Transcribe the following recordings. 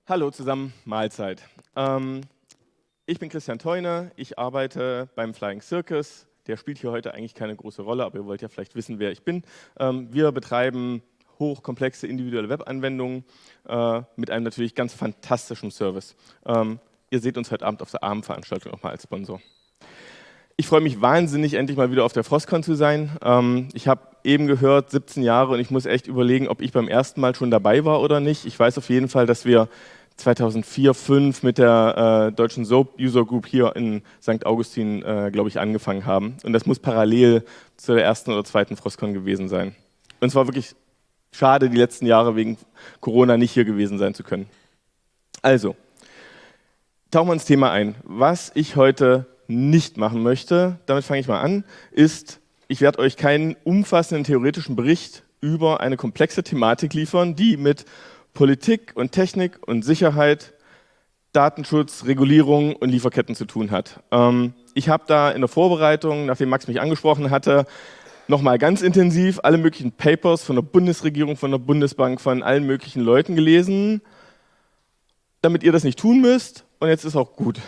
Hallo zusammen, Mahlzeit. Ich bin Christian Theune, ich arbeite beim Flying Circus. Der spielt hier heute eigentlich keine große Rolle, aber ihr wollt ja vielleicht wissen, wer ich bin. Wir betreiben hochkomplexe individuelle Webanwendungen mit einem natürlich ganz fantastischen Service. Ihr seht uns heute Abend auf der Abendveranstaltung nochmal als Sponsor. Ich freue mich wahnsinnig, endlich mal wieder auf der Frostcon zu sein. Ich habe eben gehört, 17 Jahre, und ich muss echt überlegen, ob ich beim ersten Mal schon dabei war oder nicht. Ich weiß auf jeden Fall, dass wir 2004, 2005 mit der deutschen Soap User Group hier in St. Augustin, glaube ich, angefangen haben. Und das muss parallel zu der ersten oder zweiten Frostcon gewesen sein. Und es war wirklich schade, die letzten Jahre wegen Corona nicht hier gewesen sein zu können. Also, tauchen wir ins Thema ein. Was ich heute nicht machen möchte, damit fange ich mal an, ist, ich werde euch keinen umfassenden theoretischen Bericht über eine komplexe Thematik liefern, die mit Politik und Technik und Sicherheit, Datenschutz, Regulierung und Lieferketten zu tun hat. Ich habe da in der Vorbereitung, nachdem Max mich angesprochen hatte, nochmal ganz intensiv alle möglichen Papers von der Bundesregierung, von der Bundesbank, von allen möglichen Leuten gelesen, damit ihr das nicht tun müsst, und jetzt ist auch gut.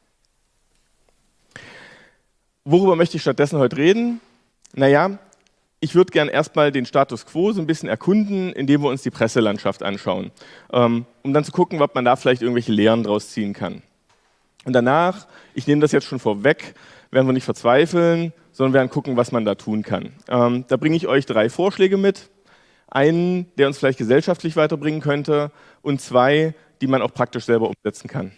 Worüber möchte ich stattdessen heute reden? Naja, ich würde gern erstmal den Status quo so ein bisschen erkunden, indem wir uns die Presselandschaft anschauen, um dann zu gucken, ob man da vielleicht irgendwelche Lehren draus ziehen kann. Und danach, ich nehme das jetzt schon vorweg, werden wir nicht verzweifeln, sondern werden gucken, was man da tun kann. Da bringe ich euch 3 Vorschläge mit. Einen, der uns vielleicht gesellschaftlich weiterbringen könnte, und 2, die man auch praktisch selber umsetzen kann.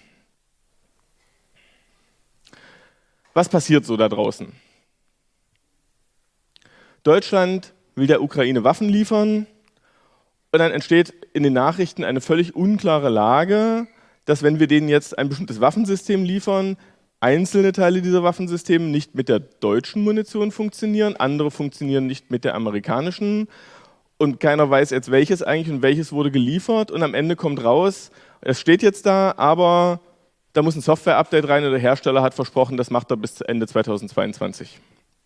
Was passiert so da draußen? Deutschland will der Ukraine Waffen liefern, und dann entsteht in den Nachrichten eine völlig unklare Lage, dass, wenn wir denen jetzt ein bestimmtes Waffensystem liefern, einzelne Teile dieser Waffensysteme nicht mit der deutschen Munition funktionieren, andere funktionieren nicht mit der amerikanischen, und keiner weiß jetzt, welches eigentlich und welches wurde geliefert, und am Ende kommt raus, es steht jetzt da, aber da muss ein Software-Update rein, und der Hersteller hat versprochen, das macht er bis Ende 2022.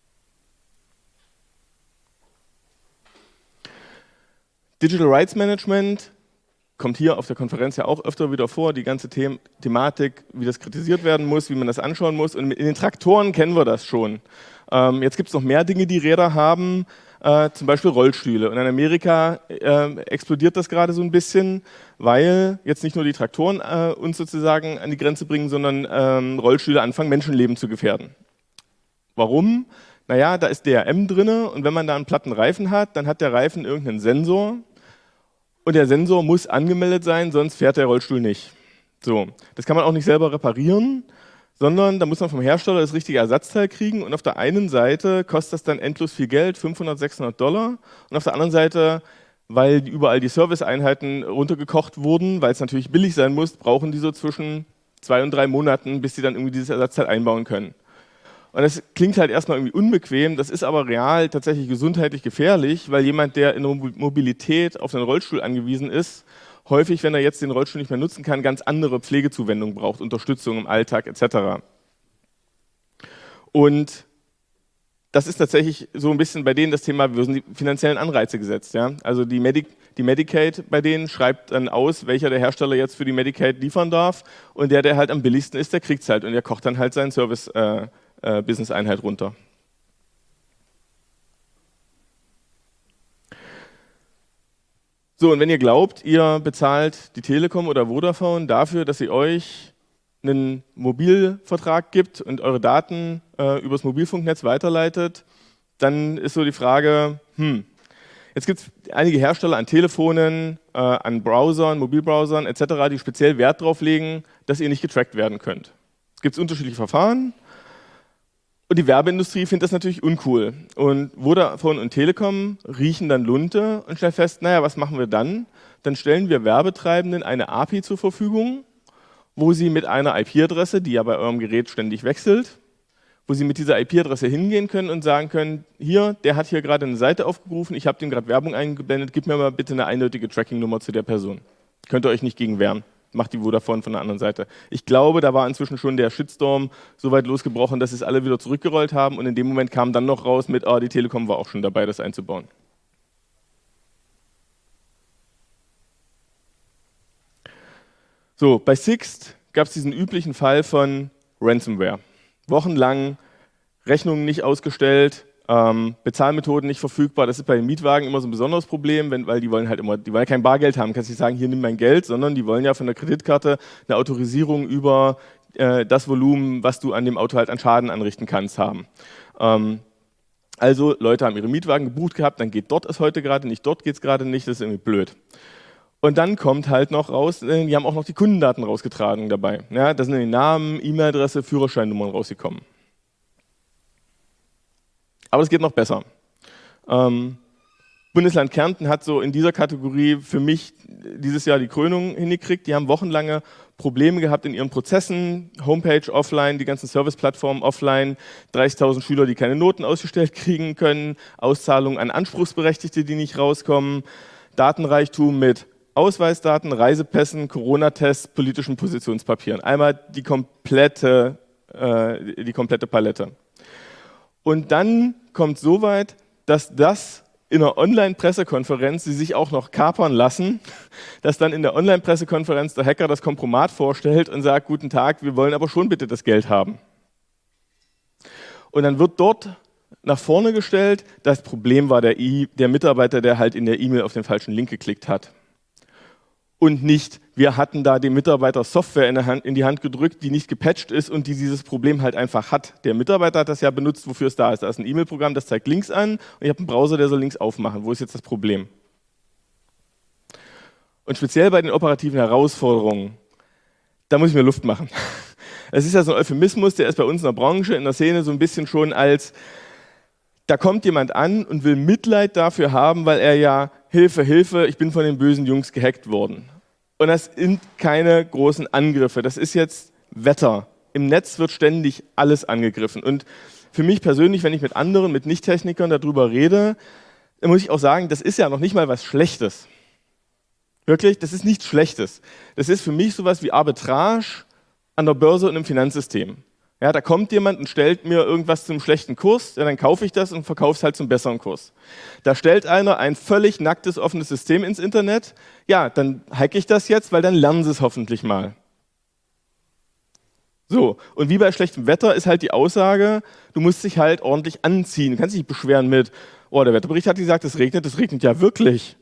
Digital Rights Management kommt hier auf der Konferenz ja auch öfter wieder vor, die ganze Thematik, wie das kritisiert werden muss, wie man das anschauen muss. Und in den Traktoren kennen wir das schon. Jetzt gibt es noch mehr Dinge, die Räder haben, zum Beispiel Rollstühle. Und in Amerika explodiert das gerade so ein bisschen, weil jetzt nicht nur die Traktoren uns sozusagen an die Grenze bringen, sondern Rollstühle anfangen, Menschenleben zu gefährden. Warum? Naja, da ist DRM drin, und wenn man da einen platten Reifen hat, dann hat der Reifen irgendeinen Sensor, und der Sensor muss angemeldet sein, sonst fährt der Rollstuhl nicht. So, das kann man auch nicht selber reparieren, sondern da muss man vom Hersteller das richtige Ersatzteil kriegen, und auf der einen Seite kostet das dann endlos viel Geld, $500, $600, und auf der anderen Seite, weil überall die Serviceeinheiten runtergekocht wurden, weil es natürlich billig sein muss, brauchen die so zwischen 2 und 3 Monaten, bis sie dann irgendwie dieses Ersatzteil einbauen können. Und das klingt halt erstmal irgendwie unbequem, das ist aber real tatsächlich gesundheitlich gefährlich, weil jemand, der in der Mobilität auf den Rollstuhl angewiesen ist, häufig, wenn er jetzt den Rollstuhl nicht mehr nutzen kann, ganz andere Pflegezuwendung braucht, Unterstützung im Alltag etc. Und das ist tatsächlich so ein bisschen bei denen das Thema, wir sind die finanziellen Anreize gesetzt. Ja? Also die Medicaid bei denen schreibt dann aus, welcher der Hersteller jetzt für die Medicaid liefern darf, und der halt am billigsten ist, der kriegt es halt, und der kocht dann halt seinen Service-Business-Einheit runter. So, und wenn ihr glaubt, ihr bezahlt die Telekom oder Vodafone dafür, dass sie euch einen Mobilvertrag gibt und eure Daten übers Mobilfunknetz weiterleitet, dann ist so die Frage, jetzt gibt es einige Hersteller an Telefonen, an Browsern, Mobilbrowsern etc., die speziell Wert darauf legen, dass ihr nicht getrackt werden könnt. Es gibt unterschiedliche Verfahren, und die Werbeindustrie findet das natürlich uncool. Und Vodafone und Telekom riechen dann Lunte und stellen fest, naja, was machen wir dann? Dann stellen wir Werbetreibenden eine API zur Verfügung, wo sie mit einer IP-Adresse, die ja bei eurem Gerät ständig wechselt, wo sie mit dieser IP-Adresse hingehen können und sagen können, hier, der hat hier gerade eine Seite aufgerufen, ich habe dem gerade Werbung eingeblendet, gib mir mal bitte eine eindeutige Tracking-Nummer zu der Person. Könnt ihr euch nicht gegen wehren. Macht die Vodafone von der anderen Seite. Ich glaube, da war inzwischen schon der Shitstorm so weit losgebrochen, dass es alle wieder zurückgerollt haben, und in dem Moment kam dann noch raus mit, die Telekom war auch schon dabei, das einzubauen. So, bei Sixt gab es diesen üblichen Fall von Ransomware. Wochenlang Rechnungen nicht ausgestellt, Bezahlmethoden nicht verfügbar. Das ist bei den Mietwagen immer so ein besonderes Problem, weil die wollen ja kein Bargeld haben. Du kannst nicht sagen, hier nimm mein Geld, sondern die wollen ja von der Kreditkarte eine Autorisierung über das Volumen, was du an dem Auto halt an Schaden anrichten kannst, haben. Also Leute haben ihre Mietwagen gebucht gehabt, dann geht dort es heute gerade nicht, dort geht es gerade nicht, das ist irgendwie blöd. Und dann kommt halt noch raus, die haben auch noch die Kundendaten rausgetragen dabei. Ja, da sind die Namen, E-Mail-Adresse, Führerscheinnummern rausgekommen. Aber es geht noch besser. Bundesland Kärnten hat so in dieser Kategorie für mich dieses Jahr die Krönung hingekriegt. Die haben wochenlange Probleme gehabt in ihren Prozessen, Homepage offline, die ganzen Serviceplattformen offline, 30.000 Schüler, die keine Noten ausgestellt kriegen können, Auszahlungen an Anspruchsberechtigte, die nicht rauskommen, Datenreichtum mit Ausweisdaten, Reisepässen, Corona-Tests, politischen Positionspapieren. Einmal die komplette Palette. Und dann kommt so weit, dass das in einer Online-Pressekonferenz sie sich auch noch kapern lassen, dass dann in der Online-Pressekonferenz der Hacker das Kompromat vorstellt und sagt, guten Tag, wir wollen aber schon bitte das Geld haben. Und dann wird dort nach vorne gestellt, das Problem war der Mitarbeiter, der halt in der E-Mail auf den falschen Link geklickt hat. Und nicht, wir hatten da dem Mitarbeiter Software in die Hand gedrückt, die nicht gepatcht ist und die dieses Problem halt einfach hat. Der Mitarbeiter hat das ja benutzt, wofür es da ist. Da ist ein E-Mail-Programm, das zeigt Links an und ich habe einen Browser, der soll Links aufmachen. Wo ist jetzt das Problem? Und speziell bei den operativen Herausforderungen, da muss ich mir Luft machen. Es ist ja so ein Euphemismus, der ist bei uns in der Branche, in der Szene so ein bisschen schon als, da kommt jemand an und will Mitleid dafür haben, weil er ja Hilfe, Hilfe, ich bin von den bösen Jungs gehackt worden. Und das sind keine großen Angriffe, das ist jetzt Wetter. Im Netz wird ständig alles angegriffen. Und für mich persönlich, wenn ich mit anderen, mit Nicht-Technikern darüber rede, dann muss ich auch sagen, das ist ja noch nicht mal was Schlechtes. Wirklich, das ist nichts Schlechtes. Das ist für mich sowas wie Arbitrage an der Börse und im Finanzsystem. Ja, da kommt jemand und stellt mir irgendwas zum schlechten Kurs, ja, dann kaufe ich das und verkaufe es halt zum besseren Kurs. Da stellt einer ein völlig nacktes, offenes System ins Internet, ja, dann hacke ich das jetzt, weil dann lernen sie es hoffentlich mal. So, und wie bei schlechtem Wetter ist halt die Aussage, du musst dich halt ordentlich anziehen. Du kannst dich nicht beschweren mit, oh, der Wetterbericht hat gesagt, es regnet ja wirklich.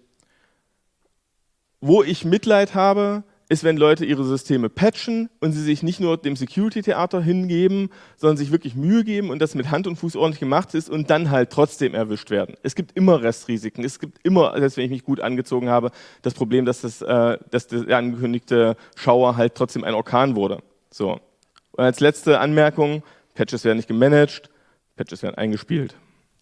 Wo ich Mitleid habe, ist, wenn Leute ihre Systeme patchen und sie sich nicht nur dem Security-Theater hingeben, sondern sich wirklich Mühe geben und das mit Hand und Fuß ordentlich gemacht ist und dann halt trotzdem erwischt werden. Es gibt immer Restrisiken, es gibt immer, selbst wenn ich mich gut angezogen habe, das Problem, dass der angekündigte Schauer halt trotzdem ein Orkan wurde. So. Und als letzte Anmerkung, Patches werden nicht gemanagt, Patches werden eingespielt.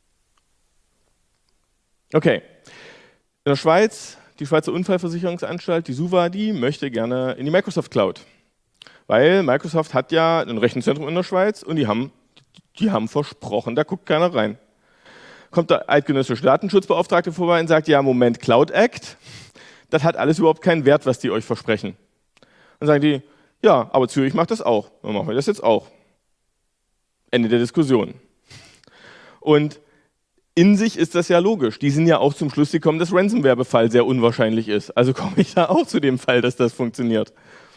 Okay, in der Schweiz, die Schweizer Unfallversicherungsanstalt, die SUVA, die möchte gerne in die Microsoft Cloud. Weil Microsoft hat ja ein Rechenzentrum in der Schweiz und die haben versprochen, da guckt keiner rein. Kommt der eidgenössische Datenschutzbeauftragte vorbei und sagt, ja Moment, Cloud Act, das hat alles überhaupt keinen Wert, was die euch versprechen. Dann sagen die, ja, aber Zürich macht das auch, dann machen wir das jetzt auch. Ende der Diskussion. Und in sich ist das ja logisch. Die sind ja auch zum Schluss gekommen, dass Ransomware-Befall sehr unwahrscheinlich ist. Also komme ich da auch zu dem Fall, dass das funktioniert.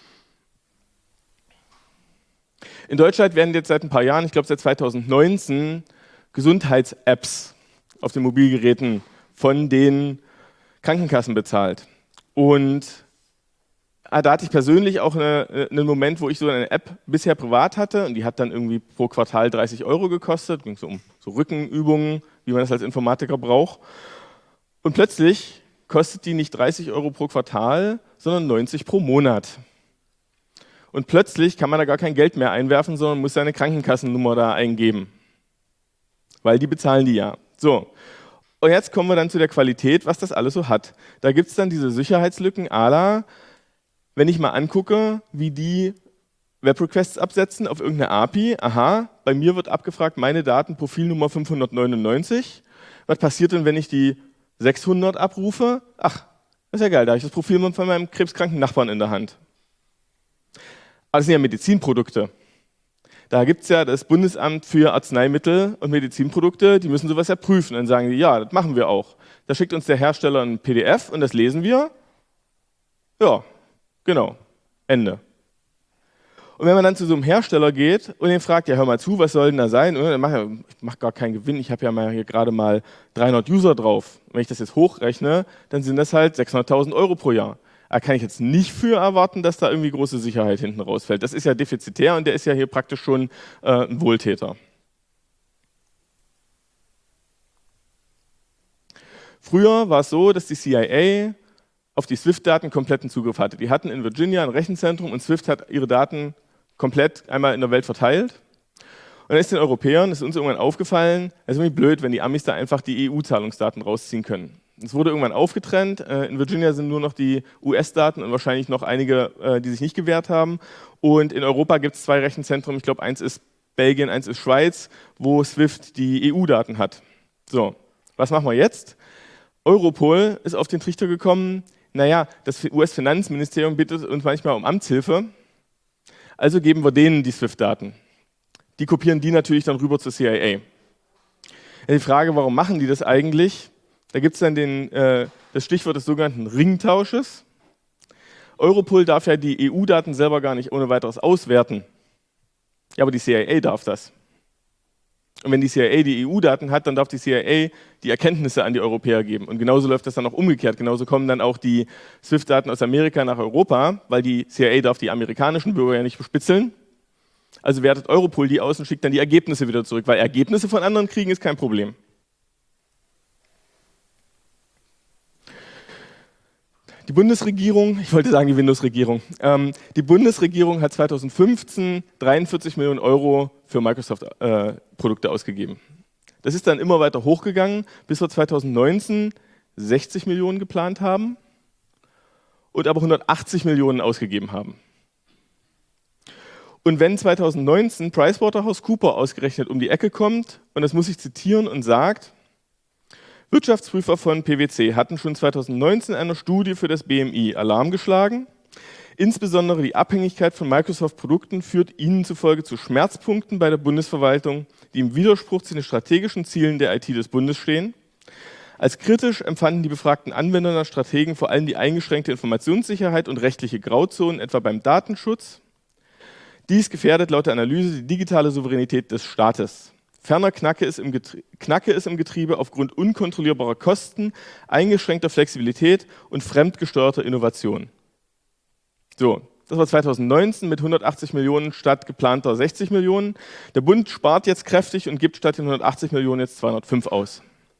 In Deutschland werden jetzt seit ein paar Jahren, ich glaube seit 2019, Gesundheits-Apps auf den Mobilgeräten von den Krankenkassen bezahlt. Und da hatte ich persönlich auch einen Moment, wo ich so eine App bisher privat hatte und die hat dann irgendwie pro Quartal 30 € gekostet, ging so um so Rückenübungen, wie man das als Informatiker braucht. Und plötzlich kostet die nicht 30 € pro Quartal, sondern 90 pro Monat. Und plötzlich kann man da gar kein Geld mehr einwerfen, sondern muss seine Krankenkassennummer da eingeben. Weil die bezahlen die ja. So. Und jetzt kommen wir dann zu der Qualität, was das alles so hat. Da gibt es dann diese Sicherheitslücken à la, wenn ich mal angucke, wie die Web-Requests absetzen auf irgendeine API, aha, bei mir wird abgefragt, meine Daten, Profilnummer 599. Was passiert denn, wenn ich die 600 abrufe? Ach, das ist ja geil, da habe ich das Profil von meinem krebskranken Nachbarn in der Hand. Aber das sind ja Medizinprodukte. Da gibt es ja das Bundesamt für Arzneimittel und Medizinprodukte, die müssen sowas ja prüfen. Dann sagen die, ja, das machen wir auch. Da schickt uns der Hersteller ein PDF und das lesen wir. Ja, genau. Ende. Und wenn man dann zu so einem Hersteller geht und den fragt, ja hör mal zu, was soll denn da sein? Und ich mache gar keinen Gewinn, ich habe ja mal hier gerade mal 300 User drauf. Wenn ich das jetzt hochrechne, dann sind das halt 600.000 Euro pro Jahr. Da kann ich jetzt nicht für erwarten, dass da irgendwie große Sicherheit hinten rausfällt. Das ist ja defizitär und der ist ja hier praktisch schon ein Wohltäter. Früher war es so, dass die CIA auf die SWIFT-Daten kompletten Zugriff hatte. Die hatten in Virginia ein Rechenzentrum und SWIFT hat ihre Daten komplett einmal in der Welt verteilt. Und dann ist den Europäern, das ist uns irgendwann aufgefallen, es ist irgendwie blöd, wenn die Amis da einfach die EU-Zahlungsdaten rausziehen können. Es wurde irgendwann aufgetrennt. In Virginia sind nur noch die US-Daten und wahrscheinlich noch einige, die sich nicht gewehrt haben. Und in Europa gibt es 2 Rechenzentren, ich glaube, eins ist Belgien, eins ist Schweiz, wo SWIFT die EU-Daten hat. So, was machen wir jetzt? Europol ist auf den Trichter gekommen, naja, das US-Finanzministerium bittet uns manchmal um Amtshilfe, also geben wir denen die SWIFT-Daten. Die kopieren die natürlich dann rüber zur CIA. Die Frage, warum machen die das eigentlich? Da gibt es dann das Stichwort des sogenannten Ringtausches. Europol darf ja die EU-Daten selber gar nicht ohne weiteres auswerten. Ja, aber die CIA darf das. Und wenn die CIA die EU-Daten hat, dann darf die CIA die Erkenntnisse an die Europäer geben. Und genauso läuft das dann auch umgekehrt. Genauso kommen dann auch die SWIFT-Daten aus Amerika nach Europa, weil die CIA darf die amerikanischen Bürger ja nicht bespitzeln. Also wertet Europol die aus und schickt dann die Ergebnisse wieder zurück, weil Ergebnisse von anderen kriegen ist kein Problem. Die Bundesregierung, ich wollte sagen die Windows-Regierung, die Bundesregierung hat 2015 43 Millionen Euro für Microsoft-Produkte ausgegeben. Das ist dann immer weiter hochgegangen, bis wir 2019 60 Millionen geplant haben und aber 180 Millionen ausgegeben haben. Und wenn 2019 PricewaterhouseCoopers ausgerechnet um die Ecke kommt, und das muss ich zitieren, und sagt, Wirtschaftsprüfer von PwC hatten schon 2019 in einer Studie für das BMI Alarm geschlagen. Insbesondere die Abhängigkeit von Microsoft-Produkten führt ihnen zufolge zu Schmerzpunkten bei der Bundesverwaltung, die im Widerspruch zu den strategischen Zielen der IT des Bundes stehen. Als kritisch empfanden die befragten Anwender und Strategen vor allem die eingeschränkte Informationssicherheit und rechtliche Grauzonen, etwa beim Datenschutz. Dies gefährdet laut der Analyse die digitale Souveränität des Staates. Ferner knacke es im Getriebe aufgrund unkontrollierbarer Kosten, eingeschränkter Flexibilität und fremdgesteuerter Innovation. So, das war 2019 mit 180 Millionen statt geplanter 60 Millionen. Der Bund spart jetzt kräftig und gibt statt den 180 Millionen jetzt 205 aus.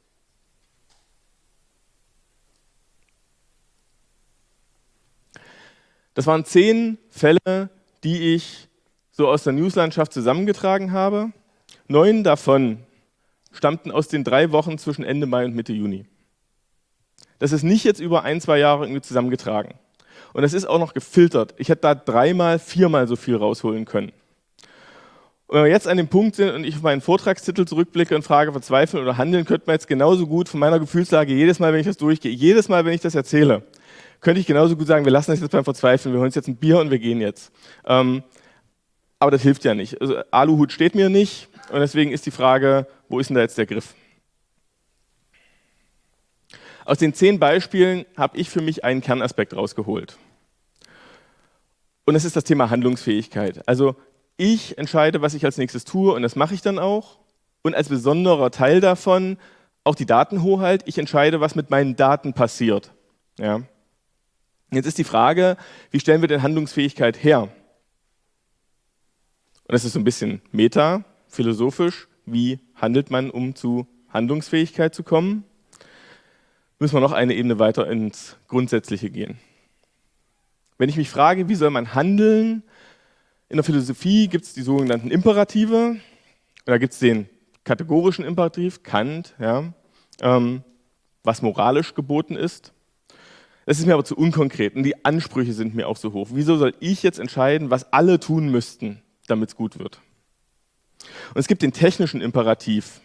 Das waren 10 Fälle, die ich so aus der Newslandschaft zusammengetragen habe. 9 davon stammten aus den 3 Wochen zwischen Ende Mai und Mitte Juni. Das ist nicht jetzt über 1-2 Jahre irgendwie zusammengetragen. Und das ist auch noch gefiltert. Ich hätte da 3-mal, 4-mal so viel rausholen können. Und wenn wir jetzt an dem Punkt sind und ich auf meinen Vortragstitel zurückblicke und frage, verzweifeln oder handeln, könnte man jetzt genauso gut von meiner Gefühlslage jedes Mal, wenn ich das durchgehe, jedes Mal, wenn ich das erzähle, könnte ich genauso gut sagen, wir lassen das jetzt beim Verzweifeln, wir holen uns jetzt ein Bier und wir gehen jetzt. Aber das hilft ja nicht. Also Aluhut steht mir nicht und deswegen ist die Frage, wo ist denn da jetzt der Griff? Aus den 10 Beispielen habe ich für mich einen Kernaspekt rausgeholt. Und das ist das Thema Handlungsfähigkeit. Also ich entscheide, was ich als nächstes tue und das mache ich dann auch. Und als besonderer Teil davon auch die Datenhoheit. Ich entscheide, was mit meinen Daten passiert. Ja. Jetzt ist die Frage, wie stellen wir denn Handlungsfähigkeit her? Und das ist so ein bisschen meta, philosophisch. Wie handelt man, um zu Handlungsfähigkeit zu kommen? Müssen wir noch eine Ebene weiter ins Grundsätzliche gehen. Wenn ich mich frage, wie soll man handeln? In der Philosophie gibt es die sogenannten Imperative. Und da gibt es den kategorischen Imperativ, Kant, ja, was moralisch geboten ist. Das ist mir aber zu unkonkret und die Ansprüche sind mir auch so hoch. Wieso soll ich jetzt entscheiden, was alle tun müssten, damit es gut wird? Und es gibt den technischen Imperativ.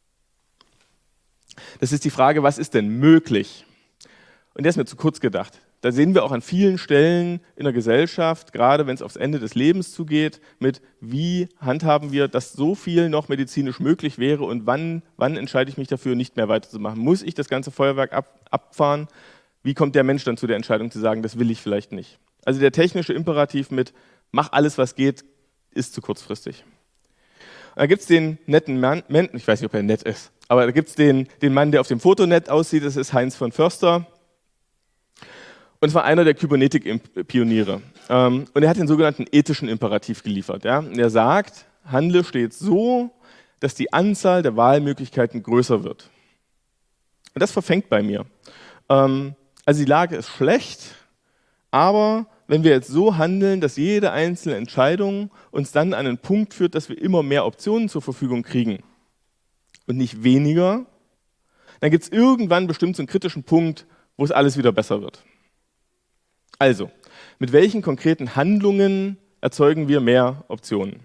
Das ist die Frage, was ist denn möglich? Und der ist mir zu kurz gedacht. Da sehen wir auch an vielen Stellen in der Gesellschaft, gerade wenn es aufs Ende des Lebens zugeht, mit wie handhaben wir, dass so viel noch medizinisch möglich wäre und wann entscheide ich mich dafür, nicht mehr weiterzumachen? Muss ich das ganze Feuerwerk abfahren? Wie kommt der Mensch dann zu der Entscheidung zu sagen, das will ich vielleicht nicht? Also der technische Imperativ mit mach alles, was geht, ist zu kurzfristig. Und da gibt es den netten Mann, ich weiß nicht, ob er nett ist, aber da gibt es den Mann, der auf dem Foto nett aussieht, das ist Heinz von Förster. Und zwar einer der Kybernetik-Pioniere. Und er hat den sogenannten ethischen Imperativ geliefert. Ja? Und er sagt, handle stets so, dass die Anzahl der Wahlmöglichkeiten größer wird. Und das verfängt bei mir. Also die Lage ist schlecht, aber wenn wir jetzt so handeln, dass jede einzelne Entscheidung uns dann an einen Punkt führt, dass wir immer mehr Optionen zur Verfügung kriegen und nicht weniger, dann gibt es irgendwann bestimmt so einen kritischen Punkt, wo es alles wieder besser wird. Also, mit welchen konkreten Handlungen erzeugen wir mehr Optionen?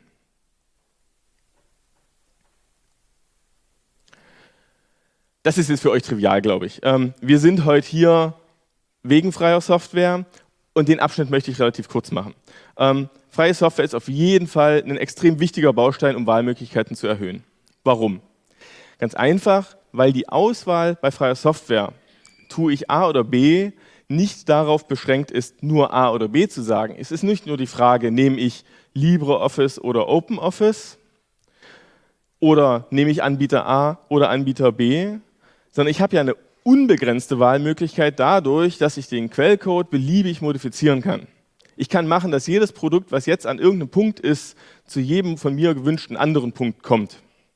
Das ist jetzt für euch trivial, glaube ich. Wir sind heute hier wegen freier Software und den Abschnitt möchte ich relativ kurz machen. Freie Software ist auf jeden Fall ein extrem wichtiger Baustein, um Wahlmöglichkeiten zu erhöhen. Warum? Ganz einfach, weil die Auswahl bei freier Software, tue ich A oder B, nicht darauf beschränkt ist, nur A oder B zu sagen. Es ist nicht nur die Frage, nehme ich LibreOffice oder OpenOffice oder nehme ich Anbieter A oder Anbieter B, sondern ich habe ja eine unbegrenzte Wahlmöglichkeit dadurch, dass ich den Quellcode beliebig modifizieren kann. Ich kann machen, dass jedes Produkt, was jetzt an irgendeinem Punkt ist, zu jedem von mir gewünschten anderen Punkt kommt.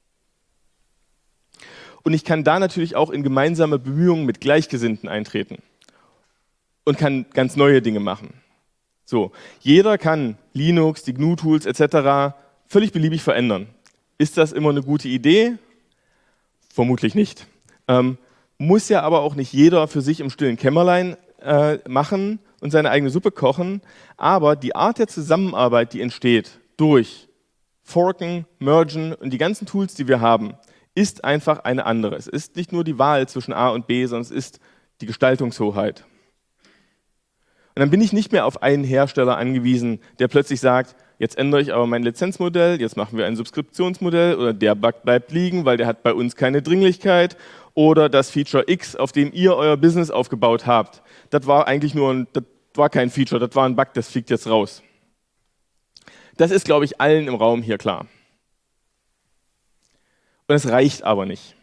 Und ich kann da natürlich auch in gemeinsame Bemühungen mit Gleichgesinnten eintreten und kann ganz neue Dinge machen. So, jeder kann Linux, die GNU-Tools etc. völlig beliebig verändern. Ist das immer eine gute Idee? Vermutlich nicht. Muss ja aber auch nicht jeder für sich im stillen Kämmerlein machen und seine eigene Suppe kochen. Aber die Art der Zusammenarbeit, die entsteht durch Forken, Mergen und die ganzen Tools, die wir haben, ist einfach eine andere. Es ist nicht nur die Wahl zwischen A und B, sondern es ist die Gestaltungshoheit. Und dann bin ich nicht mehr auf einen Hersteller angewiesen, der plötzlich sagt, jetzt ändere ich aber mein Lizenzmodell, jetzt machen wir ein Subskriptionsmodell oder der Bug bleibt liegen, weil der hat bei uns keine Dringlichkeit oder das Feature X, auf dem ihr euer Business aufgebaut habt, das war eigentlich das war kein Feature, das war ein Bug, das fliegt jetzt raus. Das ist, glaube ich, allen im Raum hier klar. Und es reicht aber nicht.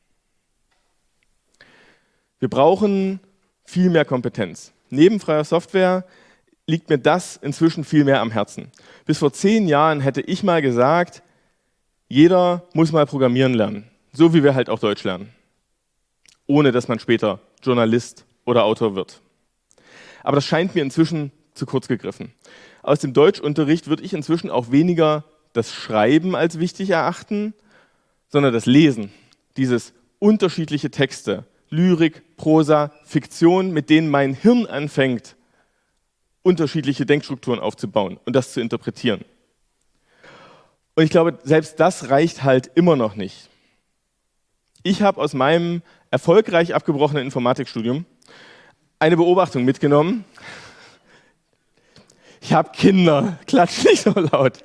Wir brauchen viel mehr Kompetenz. Neben freier Software liegt mir das inzwischen viel mehr am Herzen. Bis vor 10 Jahren hätte ich mal gesagt, jeder muss mal programmieren lernen, so wie wir halt auch Deutsch lernen, ohne dass man später Journalist oder Autor wird. Aber das scheint mir inzwischen zu kurz gegriffen. Aus dem Deutschunterricht würde ich inzwischen auch weniger das Schreiben als wichtig erachten, sondern das Lesen, dieses unterschiedliche Texte, Lyrik, Prosa, Fiktion, mit denen mein Hirn anfängt, unterschiedliche Denkstrukturen aufzubauen und das zu interpretieren. Und ich glaube, selbst das reicht halt immer noch nicht. Ich habe aus meinem erfolgreich abgebrochenen Informatikstudium eine Beobachtung mitgenommen. Ich habe Kinder, klatsch nicht so laut.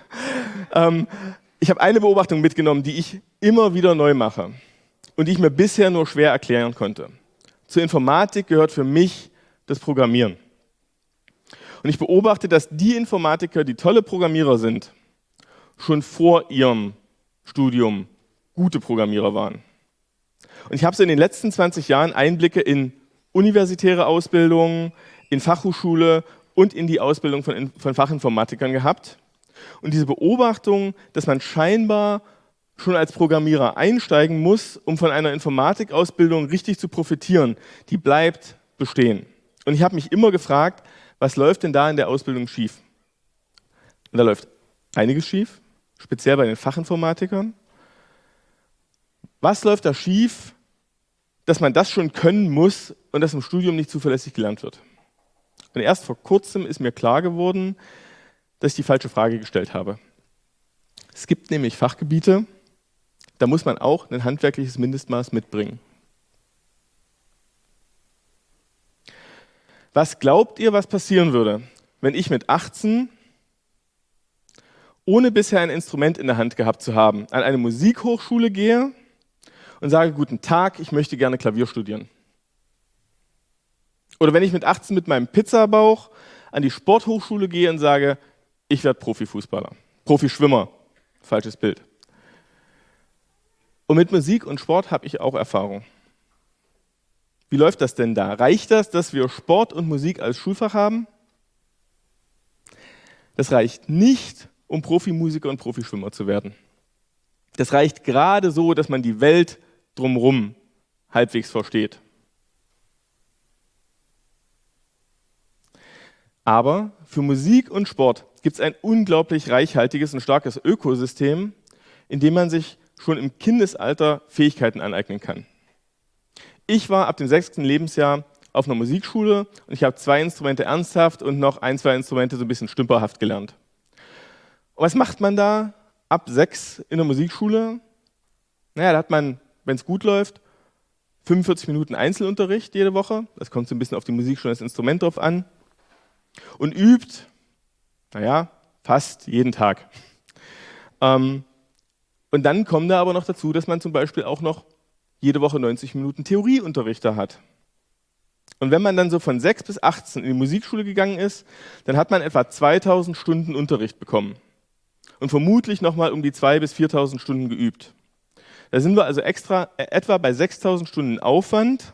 Ich habe eine Beobachtung mitgenommen, die ich immer wieder neu mache und die ich mir bisher nur schwer erklären konnte. Zur Informatik gehört für mich das Programmieren. Und ich beobachte, dass die Informatiker, die tolle Programmierer sind, schon vor ihrem Studium gute Programmierer waren. Und ich habe so in den letzten 20 Jahren Einblicke in universitäre Ausbildungen, in Fachhochschule und in die Ausbildung von Fachinformatikern gehabt. Und diese Beobachtung, dass man scheinbar schon als Programmierer einsteigen muss, um von einer Informatikausbildung richtig zu profitieren, die bleibt bestehen. Und ich habe mich immer gefragt, was läuft denn da in der Ausbildung schief? Und da läuft einiges schief, speziell bei den Fachinformatikern. Was läuft da schief, dass man das schon können muss und das im Studium nicht zuverlässig gelernt wird? Und erst vor kurzem ist mir klar geworden, dass ich die falsche Frage gestellt habe. Es gibt nämlich Fachgebiete, da muss man auch ein handwerkliches Mindestmaß mitbringen. Was glaubt ihr, was passieren würde, wenn ich mit 18, ohne bisher ein Instrument in der Hand gehabt zu haben, an eine Musikhochschule gehe und sage, guten Tag, ich möchte gerne Klavier studieren? Oder wenn ich mit 18 mit meinem Pizzabauch an die Sporthochschule gehe und sage, ich werde Profifußballer, Profischwimmer, falsches Bild. Und mit Musik und Sport habe ich auch Erfahrung. Wie läuft das denn da? Reicht das, dass wir Sport und Musik als Schulfach haben? Das reicht nicht, um Profimusiker und Profischwimmer zu werden. Das reicht gerade so, dass man die Welt drumherum halbwegs versteht. Aber für Musik und Sport gibt es ein unglaublich reichhaltiges und starkes Ökosystem, in dem man sich schon im Kindesalter Fähigkeiten aneignen kann. Ich war ab dem 6. Lebensjahr auf einer Musikschule und ich habe 2 Instrumente ernsthaft und noch 1, 2 Instrumente so ein bisschen stümperhaft gelernt. Und was macht man da ab 6 in der Musikschule? Naja, da hat man, wenn es gut läuft, 45 Minuten Einzelunterricht jede Woche. Das kommt so ein bisschen auf die Musikschule und das Instrument drauf an. Und übt, naja, fast jeden Tag. Und dann kommt da aber noch dazu, dass man zum Beispiel auch noch jede Woche 90 Minuten Theorieunterrichte hat. Und wenn man dann so von 6 bis 18 in die Musikschule gegangen ist, dann hat man etwa 2000 Stunden Unterricht bekommen. Und vermutlich nochmal um die 2.000 bis 4.000 Stunden geübt. Da sind wir also etwa bei 6.000 Stunden Aufwand.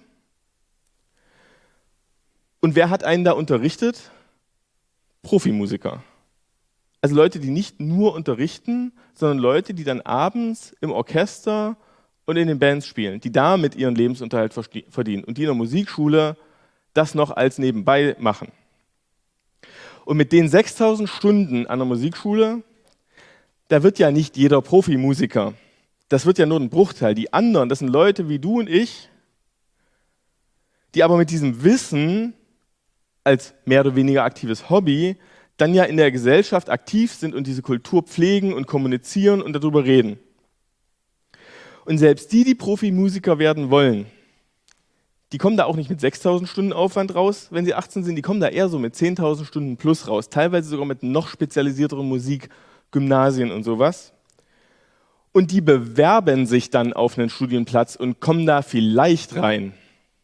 Und wer hat einen da unterrichtet? Profimusiker. Also Leute, die nicht nur unterrichten, sondern Leute, die dann abends im Orchester und in den Bands spielen, die damit ihren Lebensunterhalt verdienen und die in der Musikschule das noch als nebenbei machen. Und mit den 6.000 Stunden an der Musikschule, da wird ja nicht jeder Profimusiker. Das wird ja nur ein Bruchteil. Die anderen, das sind Leute wie du und ich, die aber mit diesem Wissen als mehr oder weniger aktives Hobby dann ja in der Gesellschaft aktiv sind und diese Kultur pflegen und kommunizieren und darüber reden. Und selbst die Profimusiker werden wollen, die kommen da auch nicht mit 6.000 Stunden Aufwand raus, wenn sie 18 sind, die kommen da eher so mit 10.000 Stunden plus raus, teilweise sogar mit noch spezialisierteren Musikgymnasien und sowas. Und die bewerben sich dann auf einen Studienplatz und kommen da vielleicht rein.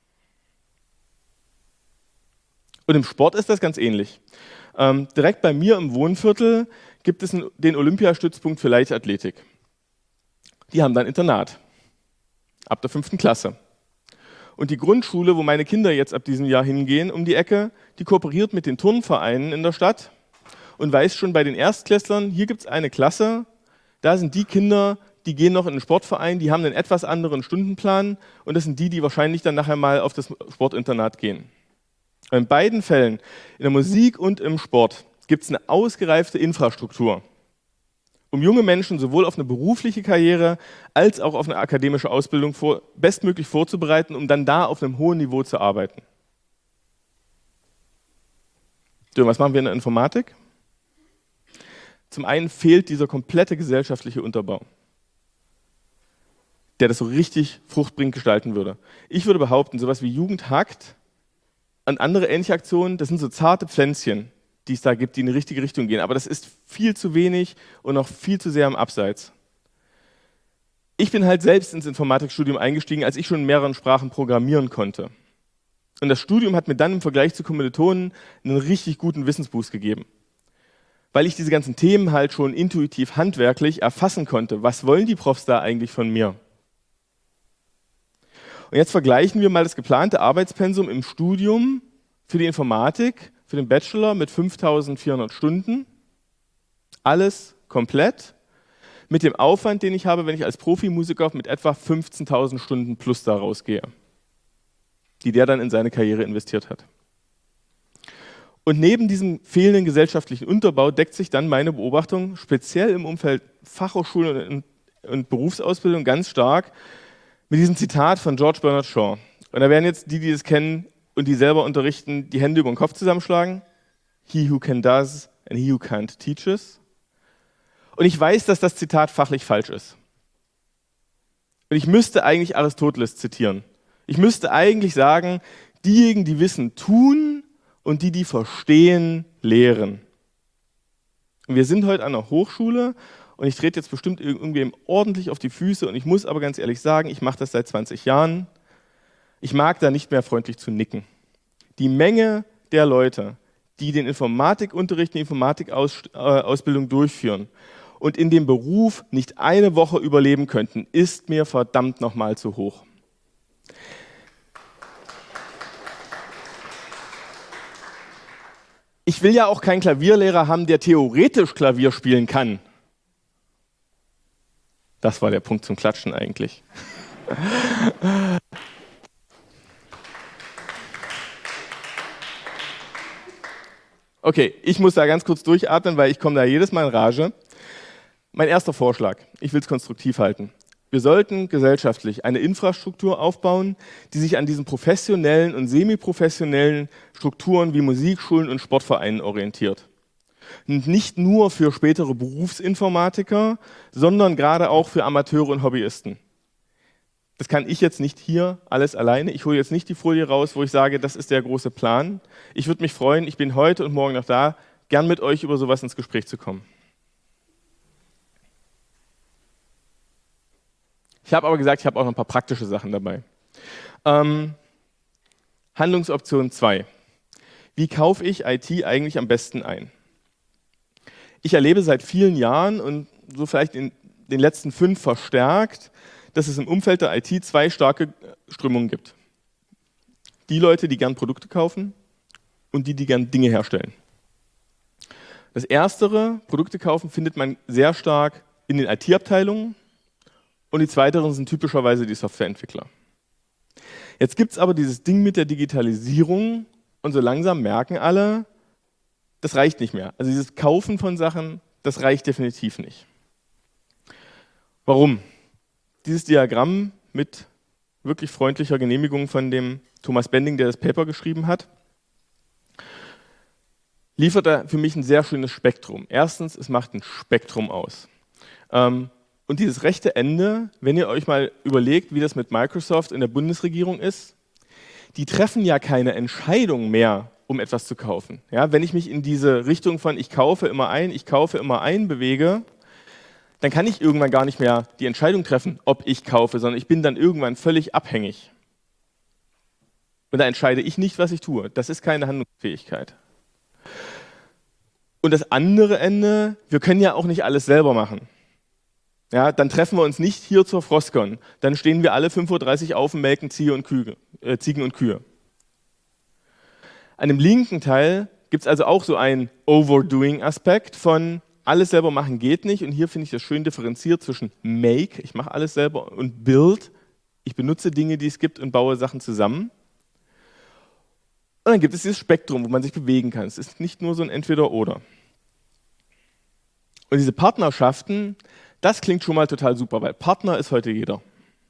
Und im Sport ist das ganz ähnlich. Direkt bei mir im Wohnviertel gibt es den Olympiastützpunkt für Leichtathletik. Die haben dann Internat, ab der 5. Klasse. Und die Grundschule, wo meine Kinder jetzt ab diesem Jahr hingehen, um die Ecke, die kooperiert mit den Turnvereinen in der Stadt und weiß schon bei den Erstklässlern, hier gibt es eine Klasse, da sind die Kinder, die gehen noch in den Sportverein, die haben einen etwas anderen Stundenplan und das sind die, die wahrscheinlich dann nachher mal auf das Sportinternat gehen. In beiden Fällen, in der Musik und im Sport, gibt es eine ausgereifte Infrastruktur, um junge Menschen sowohl auf eine berufliche Karriere als auch auf eine akademische Ausbildung bestmöglich vorzubereiten, um dann da auf einem hohen Niveau zu arbeiten. So, was machen wir in der Informatik? Zum einen fehlt dieser komplette gesellschaftliche Unterbau, der das so richtig fruchtbringend gestalten würde. Ich würde behaupten, sowas wie Jugend hackt und andere ähnliche Aktionen, das sind so zarte Pflänzchen, die es da gibt, die in die richtige Richtung gehen. Aber das ist viel zu wenig und noch viel zu sehr am Abseits. Ich bin halt selbst ins Informatikstudium eingestiegen, als ich schon in mehreren Sprachen programmieren konnte. Und das Studium hat mir dann im Vergleich zu Kommilitonen einen richtig guten Wissensboost gegeben. Weil ich diese ganzen Themen halt schon intuitiv handwerklich erfassen konnte. Was wollen die Profs da eigentlich von mir? Und jetzt vergleichen wir mal das geplante Arbeitspensum im Studium für die Informatik, für den Bachelor mit 5.400 Stunden. Alles komplett. Mit dem Aufwand, den ich habe, wenn ich als Profimusiker mit etwa 15.000 Stunden plus da rausgehe, die der dann in seine Karriere investiert hat. Und neben diesem fehlenden gesellschaftlichen Unterbau deckt sich dann meine Beobachtung, speziell im Umfeld Fachhochschulen und Berufsausbildung, ganz stark mit diesem Zitat von George Bernard Shaw. Und da werden jetzt die das kennen und die selber unterrichten, die Hände über den Kopf zusammenschlagen. He who can does and he who can't teaches. Und ich weiß, dass das Zitat fachlich falsch ist. Und ich müsste eigentlich Aristoteles zitieren. Ich müsste eigentlich sagen, diejenigen, die wissen, tun und die verstehen, lehren. Und wir sind heute an einer Hochschule und ich trete jetzt bestimmt irgendwem ordentlich auf die Füße und ich muss aber ganz ehrlich sagen, ich mache das seit 20 Jahren. Ich mag da nicht mehr freundlich zu nicken. Die Menge der Leute, die den Informatikunterricht, die Informatikausbildung durchführen und in dem Beruf nicht eine Woche überleben könnten, ist mir verdammt nochmal zu hoch. Ich will ja auch keinen Klavierlehrer haben, der theoretisch Klavier spielen kann. Das war der Punkt zum Klatschen eigentlich. Okay, ich muss da ganz kurz durchatmen, weil ich komme da jedes Mal in Rage. Mein erster Vorschlag, ich will es konstruktiv halten. Wir sollten gesellschaftlich eine Infrastruktur aufbauen, die sich an diesen professionellen und semiprofessionellen Strukturen wie Musikschulen und Sportvereinen orientiert. Und nicht nur für spätere Berufsinformatiker, sondern gerade auch für Amateure und Hobbyisten. Das kann ich jetzt nicht hier alles alleine. Ich hole jetzt nicht die Folie raus, wo ich sage, das ist der große Plan. Ich würde mich freuen, ich bin heute und morgen noch da, gern mit euch über sowas ins Gespräch zu kommen. Ich habe aber gesagt, ich habe auch noch ein paar praktische Sachen dabei. Handlungsoption 2. Wie kaufe ich IT eigentlich am besten ein? Ich erlebe seit vielen Jahren und so vielleicht in den letzten 5 verstärkt, dass es im Umfeld der IT 2 starke Strömungen gibt. Die Leute, die gern Produkte kaufen und die gern Dinge herstellen. Das Erstere, Produkte kaufen, findet man sehr stark in den IT-Abteilungen. Und die zweiteren sind typischerweise die Softwareentwickler. Jetzt gibt es aber dieses Ding mit der Digitalisierung und so langsam merken alle, das reicht nicht mehr. Also dieses Kaufen von Sachen, das reicht definitiv nicht. Warum? Dieses Diagramm mit wirklich freundlicher Genehmigung von dem Thomas Bending, der das Paper geschrieben hat, liefert da für mich ein sehr schönes Spektrum. Erstens, es macht ein Spektrum aus. Und dieses rechte Ende, wenn ihr euch mal überlegt, wie das mit Microsoft in der Bundesregierung ist, die treffen ja keine Entscheidung mehr, um etwas zu kaufen. Ja, wenn ich mich in diese Richtung von ich kaufe immer ein bewege, dann kann ich irgendwann gar nicht mehr die Entscheidung treffen, ob ich kaufe, sondern ich bin dann irgendwann völlig abhängig. Und da entscheide ich nicht, was ich tue. Das ist keine Handlungsfähigkeit. Und das andere Ende, wir können ja auch nicht alles selber machen. Ja, dann treffen wir uns nicht hier zur Frostcon. Dann stehen wir alle 5:30 Uhr auf und melken Ziegen und Kühe. An dem linken Teil gibt es also auch so einen Overdoing-Aspekt von alles selber machen geht nicht. Und hier finde ich das schön differenziert zwischen Make, ich mache alles selber, und Build, ich benutze Dinge, die es gibt und baue Sachen zusammen. Und dann gibt es dieses Spektrum, wo man sich bewegen kann. Es ist nicht nur so ein Entweder-Oder. Und diese Partnerschaften, das klingt schon mal total super, weil Partner ist heute jeder.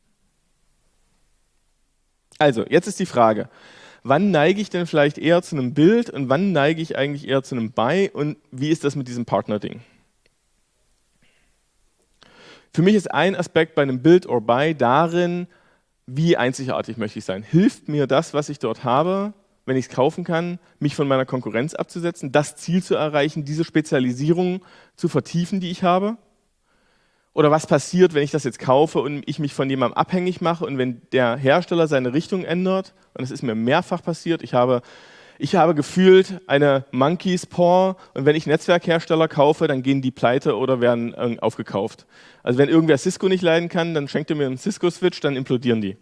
Also, jetzt ist die Frage, wann neige ich denn vielleicht eher zu einem Build und wann neige ich eigentlich eher zu einem Buy und wie ist das mit diesem Partner-Ding? Für mich ist ein Aspekt bei einem Build or Buy darin, wie einzigartig möchte ich sein. Hilft mir das, was ich dort habe, wenn ich es kaufen kann, mich von meiner Konkurrenz abzusetzen, das Ziel zu erreichen, diese Spezialisierung zu vertiefen, die ich habe? Oder was passiert, wenn ich das jetzt kaufe und ich mich von jemandem abhängig mache und wenn der Hersteller seine Richtung ändert, und das ist mir mehrfach passiert, ich habe gefühlt eine Monkey's Paw und wenn ich Netzwerkhersteller kaufe, dann gehen die pleite oder werden aufgekauft. Also wenn irgendwer Cisco nicht leiden kann, dann schenkt er mir einen Cisco-Switch, dann implodieren die.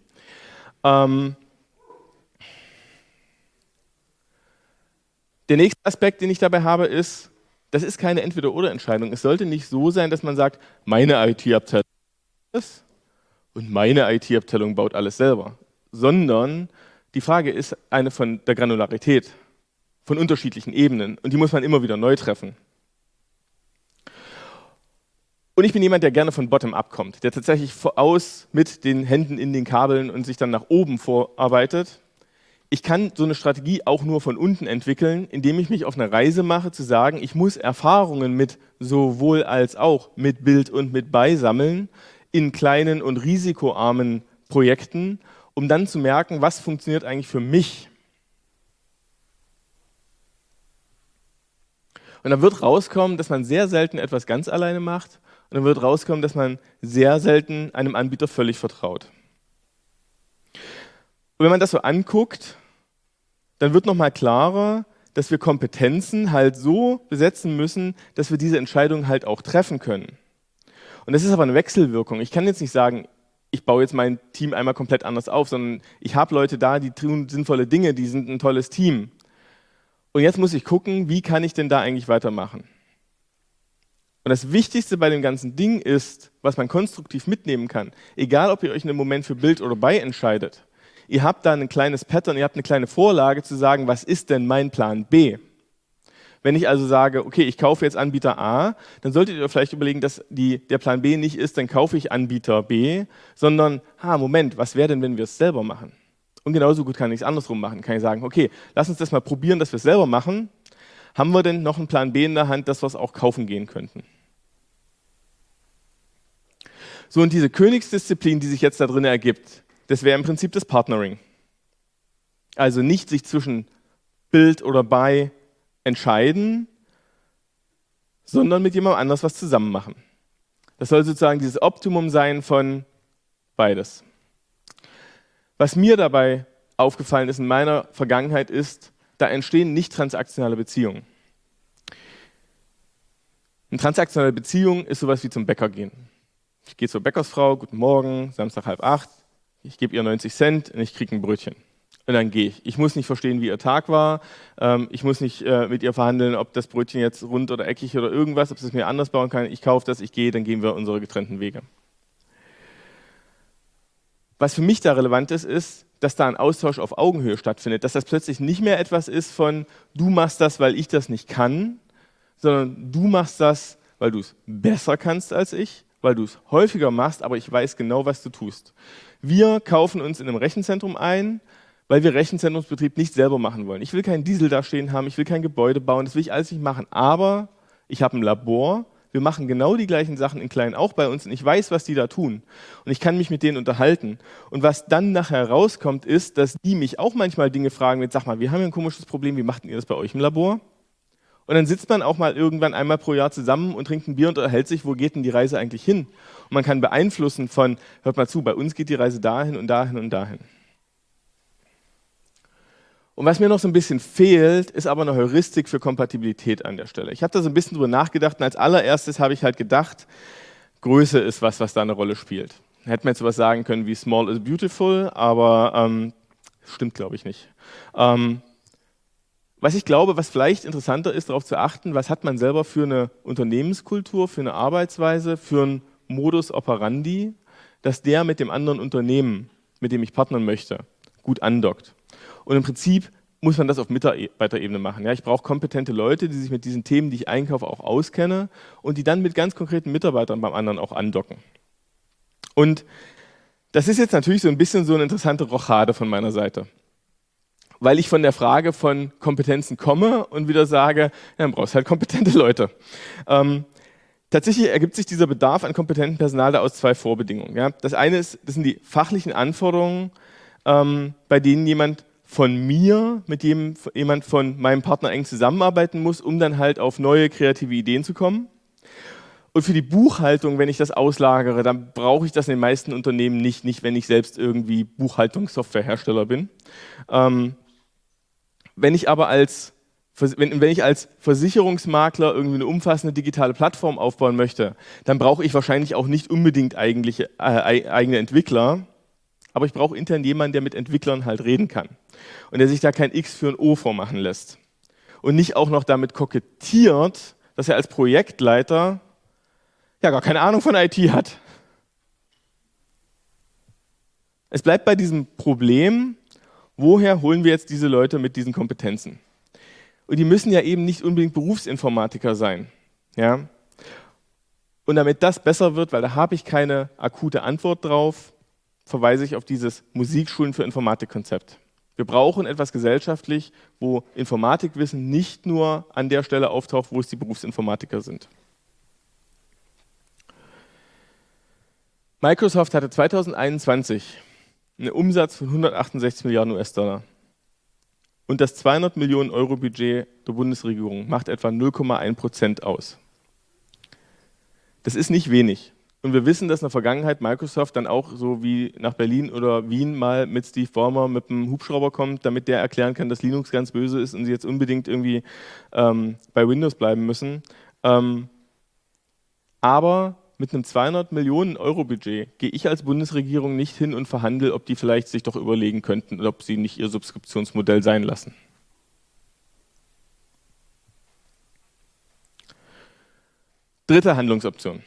Der nächste Aspekt, den ich dabei habe, ist, das ist keine Entweder-oder-Entscheidung. Es sollte nicht so sein, dass man sagt, meine IT-Abteilung ist und meine IT-Abteilung baut alles selber. Sondern die Frage ist eine von der Granularität, von unterschiedlichen Ebenen. Und die muss man immer wieder neu treffen. Und ich bin jemand, der gerne von Bottom-up kommt, der tatsächlich voraus mit den Händen in den Kabeln und sich dann nach oben vorarbeitet. Ich kann so eine Strategie auch nur von unten entwickeln, indem ich mich auf eine Reise mache, zu sagen, ich muss Erfahrungen mit sowohl als auch mit Build und mit Buy sammeln in kleinen und risikoarmen Projekten, um dann zu merken, was funktioniert eigentlich für mich. Und dann wird rauskommen, dass man sehr selten etwas ganz alleine macht und dann wird rauskommen, dass man sehr selten einem Anbieter völlig vertraut. Und wenn man das so anguckt, dann wird nochmal klarer, dass wir Kompetenzen halt so besetzen müssen, dass wir diese Entscheidungen halt auch treffen können. Und das ist aber eine Wechselwirkung. Ich kann jetzt nicht sagen, ich baue jetzt mein Team einmal komplett anders auf, sondern ich habe Leute da, die tun sinnvolle Dinge, die sind ein tolles Team. Und jetzt muss ich gucken, wie kann ich denn da eigentlich weitermachen? Und das Wichtigste bei dem ganzen Ding ist, was man konstruktiv mitnehmen kann, egal ob ihr euch in einem Moment für Build oder Buy entscheidet, ihr habt da ein kleines Pattern, ihr habt eine kleine Vorlage zu sagen, was ist denn mein Plan B? Wenn ich also sage, okay, ich kaufe jetzt Anbieter A, dann solltet ihr vielleicht überlegen, dass der Plan B nicht ist, dann kaufe ich Anbieter B, sondern, Moment, was wäre denn, wenn wir es selber machen? Und genauso gut kann ich es andersrum machen. Kann ich sagen, okay, lass uns das mal probieren, dass wir es selber machen. Haben wir denn noch einen Plan B in der Hand, dass wir es auch kaufen gehen könnten? So, und diese Königsdisziplin, die sich jetzt da drin ergibt, das wäre im Prinzip das Partnering. Also nicht sich zwischen Build oder Buy entscheiden, sondern mit jemand anders was zusammen machen. Das soll sozusagen dieses Optimum sein von beides. Was mir dabei aufgefallen ist in meiner Vergangenheit ist, da entstehen nicht transaktionale Beziehungen. Eine transaktionale Beziehung ist sowas wie zum Bäcker gehen. Ich gehe zur Bäckersfrau, guten Morgen, Samstag 7:30, ich gebe ihr 90 Cent und ich kriege ein Brötchen. Und dann gehe ich. Ich muss nicht verstehen, wie ihr Tag war. Ich muss nicht mit ihr verhandeln, ob das Brötchen jetzt rund oder eckig oder irgendwas, ob sie es mir anders bauen kann. Ich kaufe das, ich gehe, dann gehen wir unsere getrennten Wege. Was für mich da relevant ist, ist, dass da ein Austausch auf Augenhöhe stattfindet, dass das plötzlich nicht mehr etwas ist von, du machst das, weil ich das nicht kann, sondern du machst das, weil du es besser kannst als ich, weil du es häufiger machst, aber ich weiß genau, was du tust. Wir kaufen uns in einem Rechenzentrum ein, weil wir Rechenzentrumsbetrieb nicht selber machen wollen. Ich will keinen Diesel da stehen haben, ich will kein Gebäude bauen, das will ich alles nicht machen. Aber ich habe ein Labor, wir machen genau die gleichen Sachen in klein auch bei uns und ich weiß, was die da tun. Und ich kann mich mit denen unterhalten. Und was dann nachher rauskommt, ist, dass die mich auch manchmal Dinge fragen mit, sag mal, wir haben hier ein komisches Problem, wie macht ihr das bei euch im Labor? Und dann sitzt man auch mal irgendwann einmal pro Jahr zusammen und trinkt ein Bier und unterhält sich, wo geht denn die Reise eigentlich hin? Und man kann beeinflussen von, hört mal zu, bei uns geht die Reise dahin und dahin und dahin. Und was mir noch so ein bisschen fehlt, ist aber eine Heuristik für Kompatibilität an der Stelle. Ich habe da so ein bisschen drüber nachgedacht und als allererstes habe ich halt gedacht, Größe ist was da eine Rolle spielt. Da hätte man jetzt sowas sagen können wie small is beautiful, aber stimmt glaube ich nicht. Was ich glaube, was vielleicht interessanter ist, darauf zu achten, was hat man selber für eine Unternehmenskultur, für eine Arbeitsweise, für einen Modus operandi, dass der mit dem anderen Unternehmen, mit dem ich partnern möchte, gut andockt. Und im Prinzip muss man das auf Mitarbeiterebene machen. Ja, ich brauche kompetente Leute, die sich mit diesen Themen, die ich einkaufe, auch auskennen und die dann mit ganz konkreten Mitarbeitern beim anderen auch andocken. Und das ist jetzt natürlich so ein bisschen so eine interessante Rochade von meiner Seite. Weil ich von der Frage von Kompetenzen komme und wieder sage, ja, dann brauchst du halt kompetente Leute. Tatsächlich ergibt sich dieser Bedarf an kompetentem Personal da aus zwei Vorbedingungen. Ja. Das eine ist, das sind die fachlichen Anforderungen, bei denen jemand von mir mit jemand von meinem Partner eng zusammenarbeiten muss, um dann halt auf neue kreative Ideen zu kommen. Und für die Buchhaltung, wenn ich das auslagere, dann brauche ich das in den meisten Unternehmen nicht, wenn ich selbst irgendwie Buchhaltungssoftwarehersteller bin. Wenn ich aber als Versicherungsmakler irgendwie eine umfassende digitale Plattform aufbauen möchte, dann brauche ich wahrscheinlich auch nicht unbedingt eigene Entwickler, aber ich brauche intern jemanden, der mit Entwicklern halt reden kann und der sich da kein X für ein O vormachen lässt und nicht auch noch damit kokettiert, dass er als Projektleiter ja gar keine Ahnung von IT hat. Es bleibt bei diesem Problem, woher holen wir jetzt diese Leute mit diesen Kompetenzen? Und die müssen ja eben nicht unbedingt Berufsinformatiker sein. Ja? Und damit das besser wird, weil da habe ich keine akute Antwort drauf, verweise ich auf dieses Musikschulen für Informatik-Konzept. Wir brauchen etwas gesellschaftlich, wo Informatikwissen nicht nur an der Stelle auftaucht, wo es die Berufsinformatiker sind. Microsoft hatte 2021 einen Umsatz von 168 Milliarden US-Dollar. Und das 200 Millionen Euro Budget der Bundesregierung macht etwa 0,1% aus. Das ist nicht wenig. Und wir wissen, dass in der Vergangenheit Microsoft dann auch so wie nach Berlin oder Wien mal mit Steve Ballmer mit einem Hubschrauber kommt, damit der erklären kann, dass Linux ganz böse ist und sie jetzt unbedingt irgendwie bei Windows bleiben müssen. Aber mit einem 200 Millionen Euro Budget gehe ich als Bundesregierung nicht hin und verhandle, ob die vielleicht sich doch überlegen könnten, ob sie nicht ihr Subskriptionsmodell sein lassen. Dritte Handlungsoption.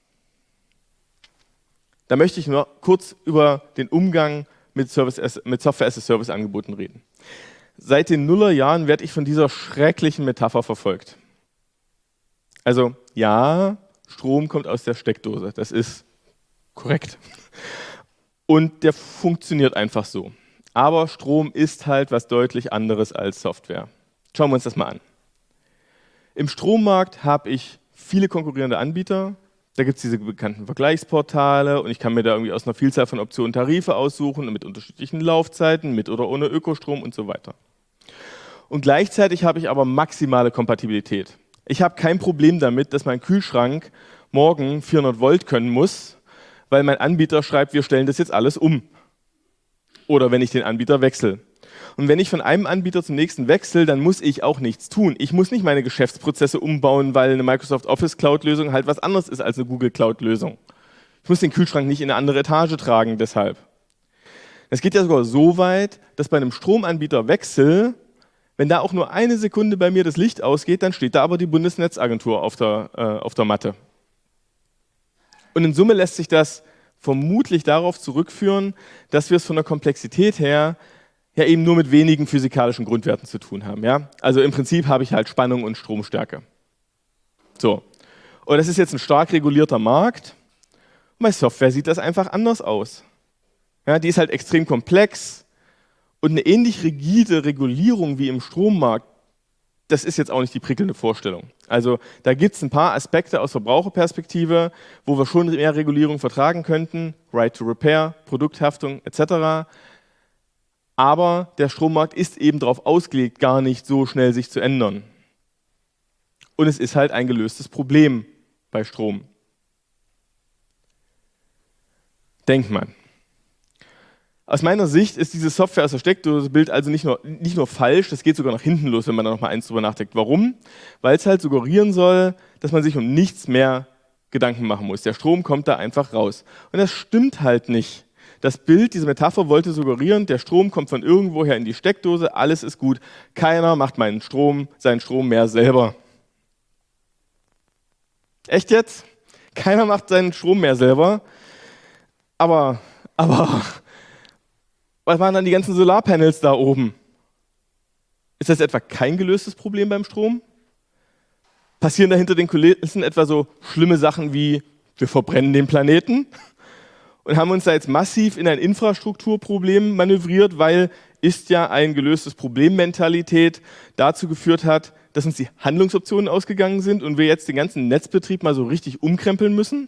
Da möchte ich nur kurz über den Umgang mit Software-as-a-Service-Angeboten reden. Seit den Nullerjahren werde ich von dieser schrecklichen Metapher verfolgt. Also ja, Strom kommt aus der Steckdose, das ist korrekt. Und der funktioniert einfach so. Aber Strom ist halt was deutlich anderes als Software. Schauen wir uns das mal an. Im Strommarkt habe ich viele konkurrierende Anbieter. Da gibt es diese bekannten Vergleichsportale und ich kann mir da irgendwie aus einer Vielzahl von Optionen Tarife aussuchen mit unterschiedlichen Laufzeiten, mit oder ohne Ökostrom und so weiter. Und gleichzeitig habe ich aber maximale Kompatibilität. Ich habe kein Problem damit, dass mein Kühlschrank morgen 400 Volt können muss, weil mein Anbieter schreibt, wir stellen das jetzt alles um. Oder wenn ich den Anbieter wechsle. Und wenn ich von einem Anbieter zum nächsten wechsle, dann muss ich auch nichts tun. Ich muss nicht meine Geschäftsprozesse umbauen, weil eine Microsoft Office Cloud-Lösung halt was anderes ist als eine Google Cloud-Lösung. Ich muss den Kühlschrank nicht in eine andere Etage tragen deshalb. Es geht ja sogar so weit, dass bei einem Stromanbieterwechsel, wenn da auch nur eine Sekunde bei mir das Licht ausgeht, dann steht da aber die Bundesnetzagentur auf der Matte. Und in Summe lässt sich das vermutlich darauf zurückführen, dass wir es von der Komplexität her ja eben nur mit wenigen physikalischen Grundwerten zu tun haben. Ja? Also im Prinzip habe ich halt Spannung und Stromstärke. So. Und das ist jetzt ein stark regulierter Markt. Und bei Software sieht das einfach anders aus. Ja, die ist halt extrem komplex und eine ähnlich rigide Regulierung wie im Strommarkt, das ist jetzt auch nicht die prickelnde Vorstellung. Also da gibt es ein paar Aspekte aus Verbraucherperspektive, wo wir schon mehr Regulierung vertragen könnten, Right to Repair, Produkthaftung etc., aber der Strommarkt ist eben darauf ausgelegt, gar nicht so schnell sich zu ändern. Und es ist halt ein gelöstes Problem bei Strom. Denkt man. Aus meiner Sicht ist diese Software aus der Steckdose-Bild also nicht nur falsch, das geht sogar nach hinten los, wenn man da noch mal eins drüber nachdenkt. Warum? Weil es halt suggerieren soll, dass man sich um nichts mehr Gedanken machen muss. Der Strom kommt da einfach raus. Und das stimmt halt nicht. Das Bild, diese Metapher wollte suggerieren, der Strom kommt von irgendwoher in die Steckdose, alles ist gut. Keiner macht seinen Strom mehr selber. Echt jetzt? Keiner macht seinen Strom mehr selber. Aber was waren dann die ganzen Solarpanels da oben? Ist das etwa kein gelöstes Problem beim Strom? Passieren da hinter den Kulissen etwa so schlimme Sachen wie, wir verbrennen den Planeten? Und haben uns da jetzt massiv in ein Infrastrukturproblem manövriert, weil ist ja ein gelöstes Problem-Mentalität dazu geführt hat, dass uns die Handlungsoptionen ausgegangen sind und wir jetzt den ganzen Netzbetrieb mal so richtig umkrempeln müssen?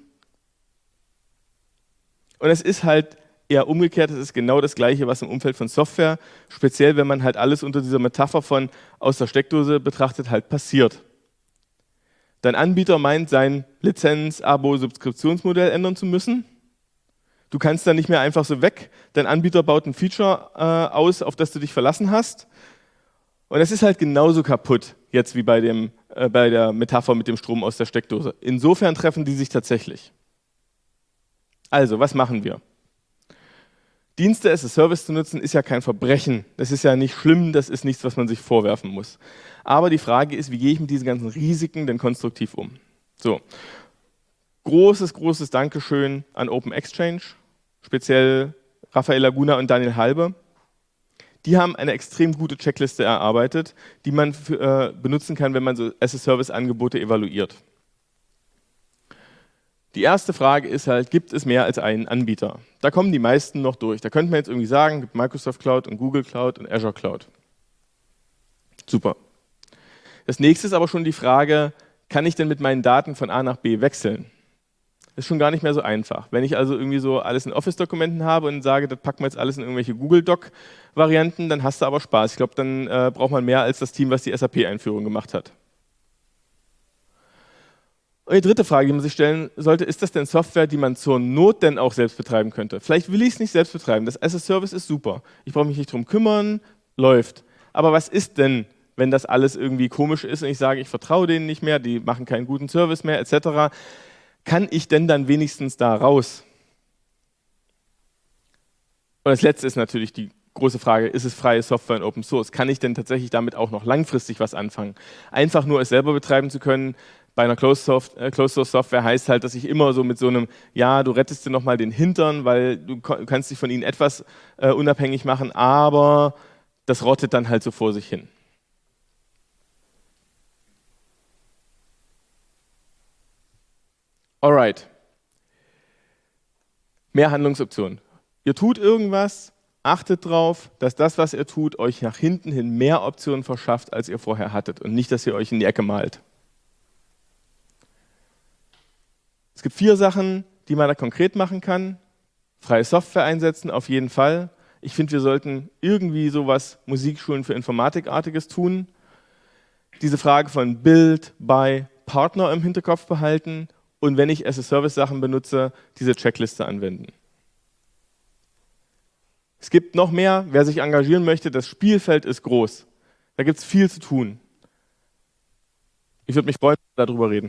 Und es ist halt eher umgekehrt, es ist genau das Gleiche, was im Umfeld von Software, speziell wenn man halt alles unter dieser Metapher von aus der Steckdose betrachtet, halt passiert. Dein Anbieter meint, sein Lizenz-Abo-Subskriptionsmodell ändern zu müssen. Du kannst da nicht mehr einfach so weg. Dein Anbieter baut ein Feature aus, auf das du dich verlassen hast. Und es ist halt genauso kaputt, jetzt wie bei der Metapher mit dem Strom aus der Steckdose. Insofern treffen die sich tatsächlich. Also, was machen wir? Dienste as a Service zu nutzen, ist ja kein Verbrechen. Das ist ja nicht schlimm, das ist nichts, was man sich vorwerfen muss. Aber die Frage ist, wie gehe ich mit diesen ganzen Risiken denn konstruktiv um? So. Großes Dankeschön an Open Exchange, speziell Raphael Laguna und Daniel Halbe. Die haben eine extrem gute Checkliste erarbeitet, die man benutzen kann, wenn man so as-a-Service-Angebote evaluiert. Die erste Frage ist halt, gibt es mehr als einen Anbieter? Da kommen die meisten noch durch. Da könnte man jetzt irgendwie sagen, es gibt Microsoft Cloud und Google Cloud und Azure Cloud. Super. Das nächste ist aber schon die Frage, kann ich denn mit meinen Daten von A nach B wechseln? Das ist schon gar nicht mehr so einfach. Wenn ich also irgendwie so alles in Office-Dokumenten habe und sage, das packen wir jetzt alles in irgendwelche Google-Doc-Varianten, dann hast du aber Spaß. Ich glaube, dann braucht man mehr als das Team, was die SAP-Einführung gemacht hat. Und die dritte Frage, die man sich stellen sollte, ist das denn Software, die man zur Not denn auch selbst betreiben könnte? Vielleicht will ich es nicht selbst betreiben. Das as a Service ist super. Ich brauche mich nicht drum kümmern, läuft. Aber was ist denn, wenn das alles irgendwie komisch ist und ich sage, ich vertraue denen nicht mehr, die machen keinen guten Service mehr, etc.? Kann ich denn dann wenigstens da raus? Und das Letzte ist natürlich die große Frage, ist es freie Software und Open Source? Kann ich denn tatsächlich damit auch noch langfristig was anfangen? Einfach nur es selber betreiben zu können, bei einer Closed-Source-Software heißt halt, dass ich immer so mit so einem, ja, du rettest dir nochmal den Hintern, weil du kannst dich von ihnen etwas unabhängig machen, aber das rottet dann halt so vor sich hin. Alright. Mehr Handlungsoptionen. Ihr tut irgendwas, achtet darauf, dass das, was ihr tut, euch nach hinten hin mehr Optionen verschafft, als ihr vorher hattet und nicht, dass ihr euch in die Ecke malt. Es gibt 4 Sachen, die man da konkret machen kann. Freie Software einsetzen, auf jeden Fall. Ich finde, wir sollten irgendwie sowas Musikschulen für Informatikartiges tun. Diese Frage von Build, Buy, Partner im Hinterkopf behalten und wenn ich as-a-Service-Sachen benutze, diese Checkliste anwenden. Es gibt noch mehr, wer sich engagieren möchte, das Spielfeld ist groß. Da gibt es viel zu tun. Ich würde mich freuen, darüber reden.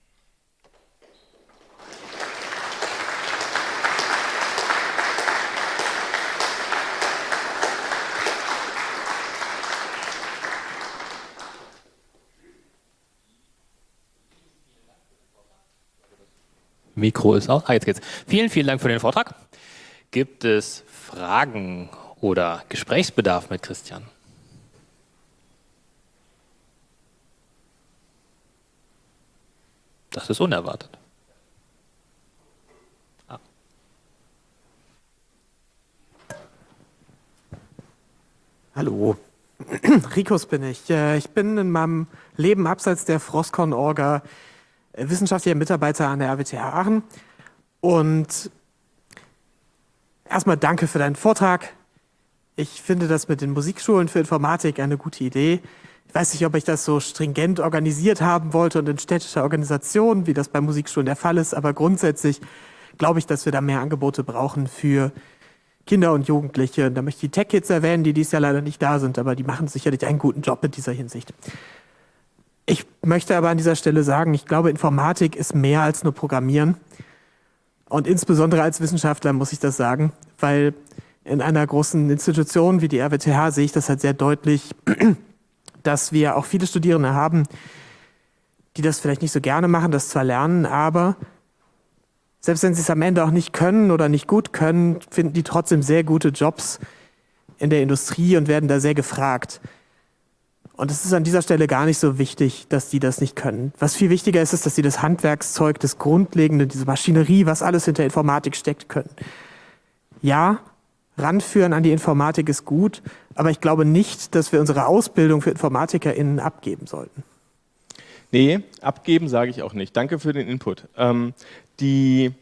Mikro ist aus. Jetzt geht's. Vielen, vielen Dank für den Vortrag. Gibt es Fragen oder Gesprächsbedarf mit Christian? Das ist unerwartet. Ah. Hallo, Rikus bin ich. Ich bin in meinem Leben abseits der Frostcon-Orga wissenschaftlicher Mitarbeiter an der RWTH Aachen. Und erstmal danke für deinen Vortrag. Ich finde das mit den Musikschulen für Informatik eine gute Idee. Ich weiß nicht, ob ich das so stringent organisiert haben wollte und in städtischer Organisation, wie das bei Musikschulen der Fall ist, aber grundsätzlich glaube ich, dass wir da mehr Angebote brauchen für Kinder und Jugendliche. Da möchte ich die Tech-Kids erwähnen, die dieses Jahr leider nicht da sind, aber die machen sicherlich einen guten Job in dieser Hinsicht. Ich möchte aber an dieser Stelle sagen, ich glaube, Informatik ist mehr als nur Programmieren. Und insbesondere als Wissenschaftler muss ich das sagen, weil in einer großen Institution wie die RWTH sehe ich das halt sehr deutlich, dass wir auch viele Studierende haben, die das vielleicht nicht so gerne machen, das zwar lernen, aber selbst wenn sie es am Ende auch nicht können oder nicht gut können, finden die trotzdem sehr gute Jobs in der Industrie und werden da sehr gefragt. Und es ist an dieser Stelle gar nicht so wichtig, dass die das nicht können. Was viel wichtiger ist, ist, dass sie das Handwerkszeug, das Grundlegende, diese Maschinerie, was alles hinter Informatik steckt, können. Ja, ranführen an die Informatik ist gut, aber ich glaube nicht, dass wir unsere Ausbildung für InformatikerInnen abgeben sollten. Nee, abgeben sage ich auch nicht. Danke für den Input. Die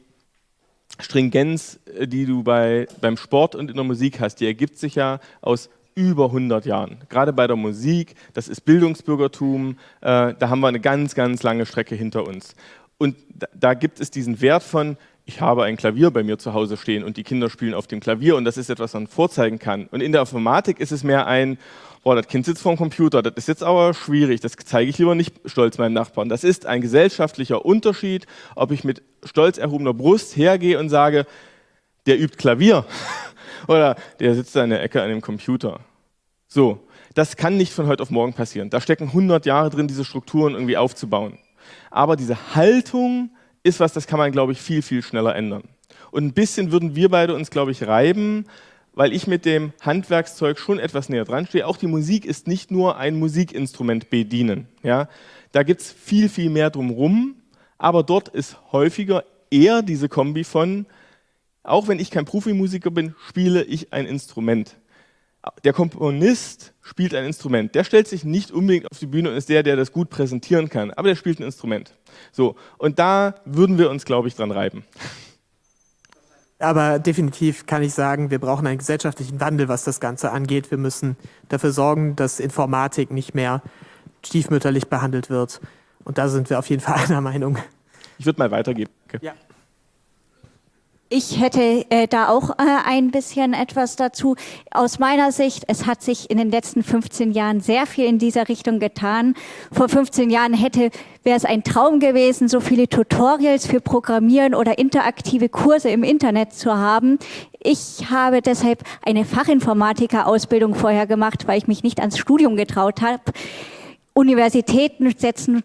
Stringenz, die du beim Sport und in der Musik hast, die ergibt sich ja aus über 100 Jahren. Gerade bei der Musik, das ist Bildungsbürgertum, da haben wir eine ganz, ganz lange Strecke hinter uns. Und da gibt es diesen Wert von, ich habe ein Klavier bei mir zu Hause stehen und die Kinder spielen auf dem Klavier und das ist etwas, was man vorzeigen kann. Und in der Informatik ist es mehr ein, boah, das Kind sitzt vor dem Computer, das ist jetzt aber schwierig, das zeige ich lieber nicht stolz meinem Nachbarn. Das ist ein gesellschaftlicher Unterschied, ob ich mit stolz erhobener Brust hergehe und sage, der übt Klavier oder der sitzt da in der Ecke an dem Computer. So, das kann nicht von heute auf morgen passieren. Da stecken 100 Jahre drin, diese Strukturen irgendwie aufzubauen. Aber diese Haltung ist was, das kann man, glaube ich, viel, viel schneller ändern. Und ein bisschen würden wir beide uns, glaube ich, reiben, weil ich mit dem Handwerkszeug schon etwas näher dran stehe. Auch die Musik ist nicht nur ein Musikinstrument bedienen. Ja? Da gibt es viel, viel mehr drumherum, aber dort ist häufiger eher diese Kombi von, auch wenn ich kein Profimusiker bin, spiele ich ein Instrument. Der Komponist spielt ein Instrument. Der stellt sich nicht unbedingt auf die Bühne und ist der das gut präsentieren kann, aber der spielt ein Instrument. So, und da würden wir uns, glaube ich, dran reiben. Aber definitiv kann ich sagen, wir brauchen einen gesellschaftlichen Wandel, was das Ganze angeht. Wir müssen dafür sorgen, dass Informatik nicht mehr stiefmütterlich behandelt wird. Und da sind wir auf jeden Fall einer Meinung. Ich würde mal weitergeben. Okay. Ja. Ich hätte da auch ein bisschen etwas dazu. Aus meiner Sicht, es hat sich in den letzten 15 Jahren sehr viel in dieser Richtung getan. Vor 15 Jahren wäre es ein Traum gewesen, so viele Tutorials für Programmieren oder interaktive Kurse im Internet zu haben. Ich habe deshalb eine Fachinformatiker-Ausbildung vorher gemacht, weil ich mich nicht ans Studium getraut habe. Universitäten setzen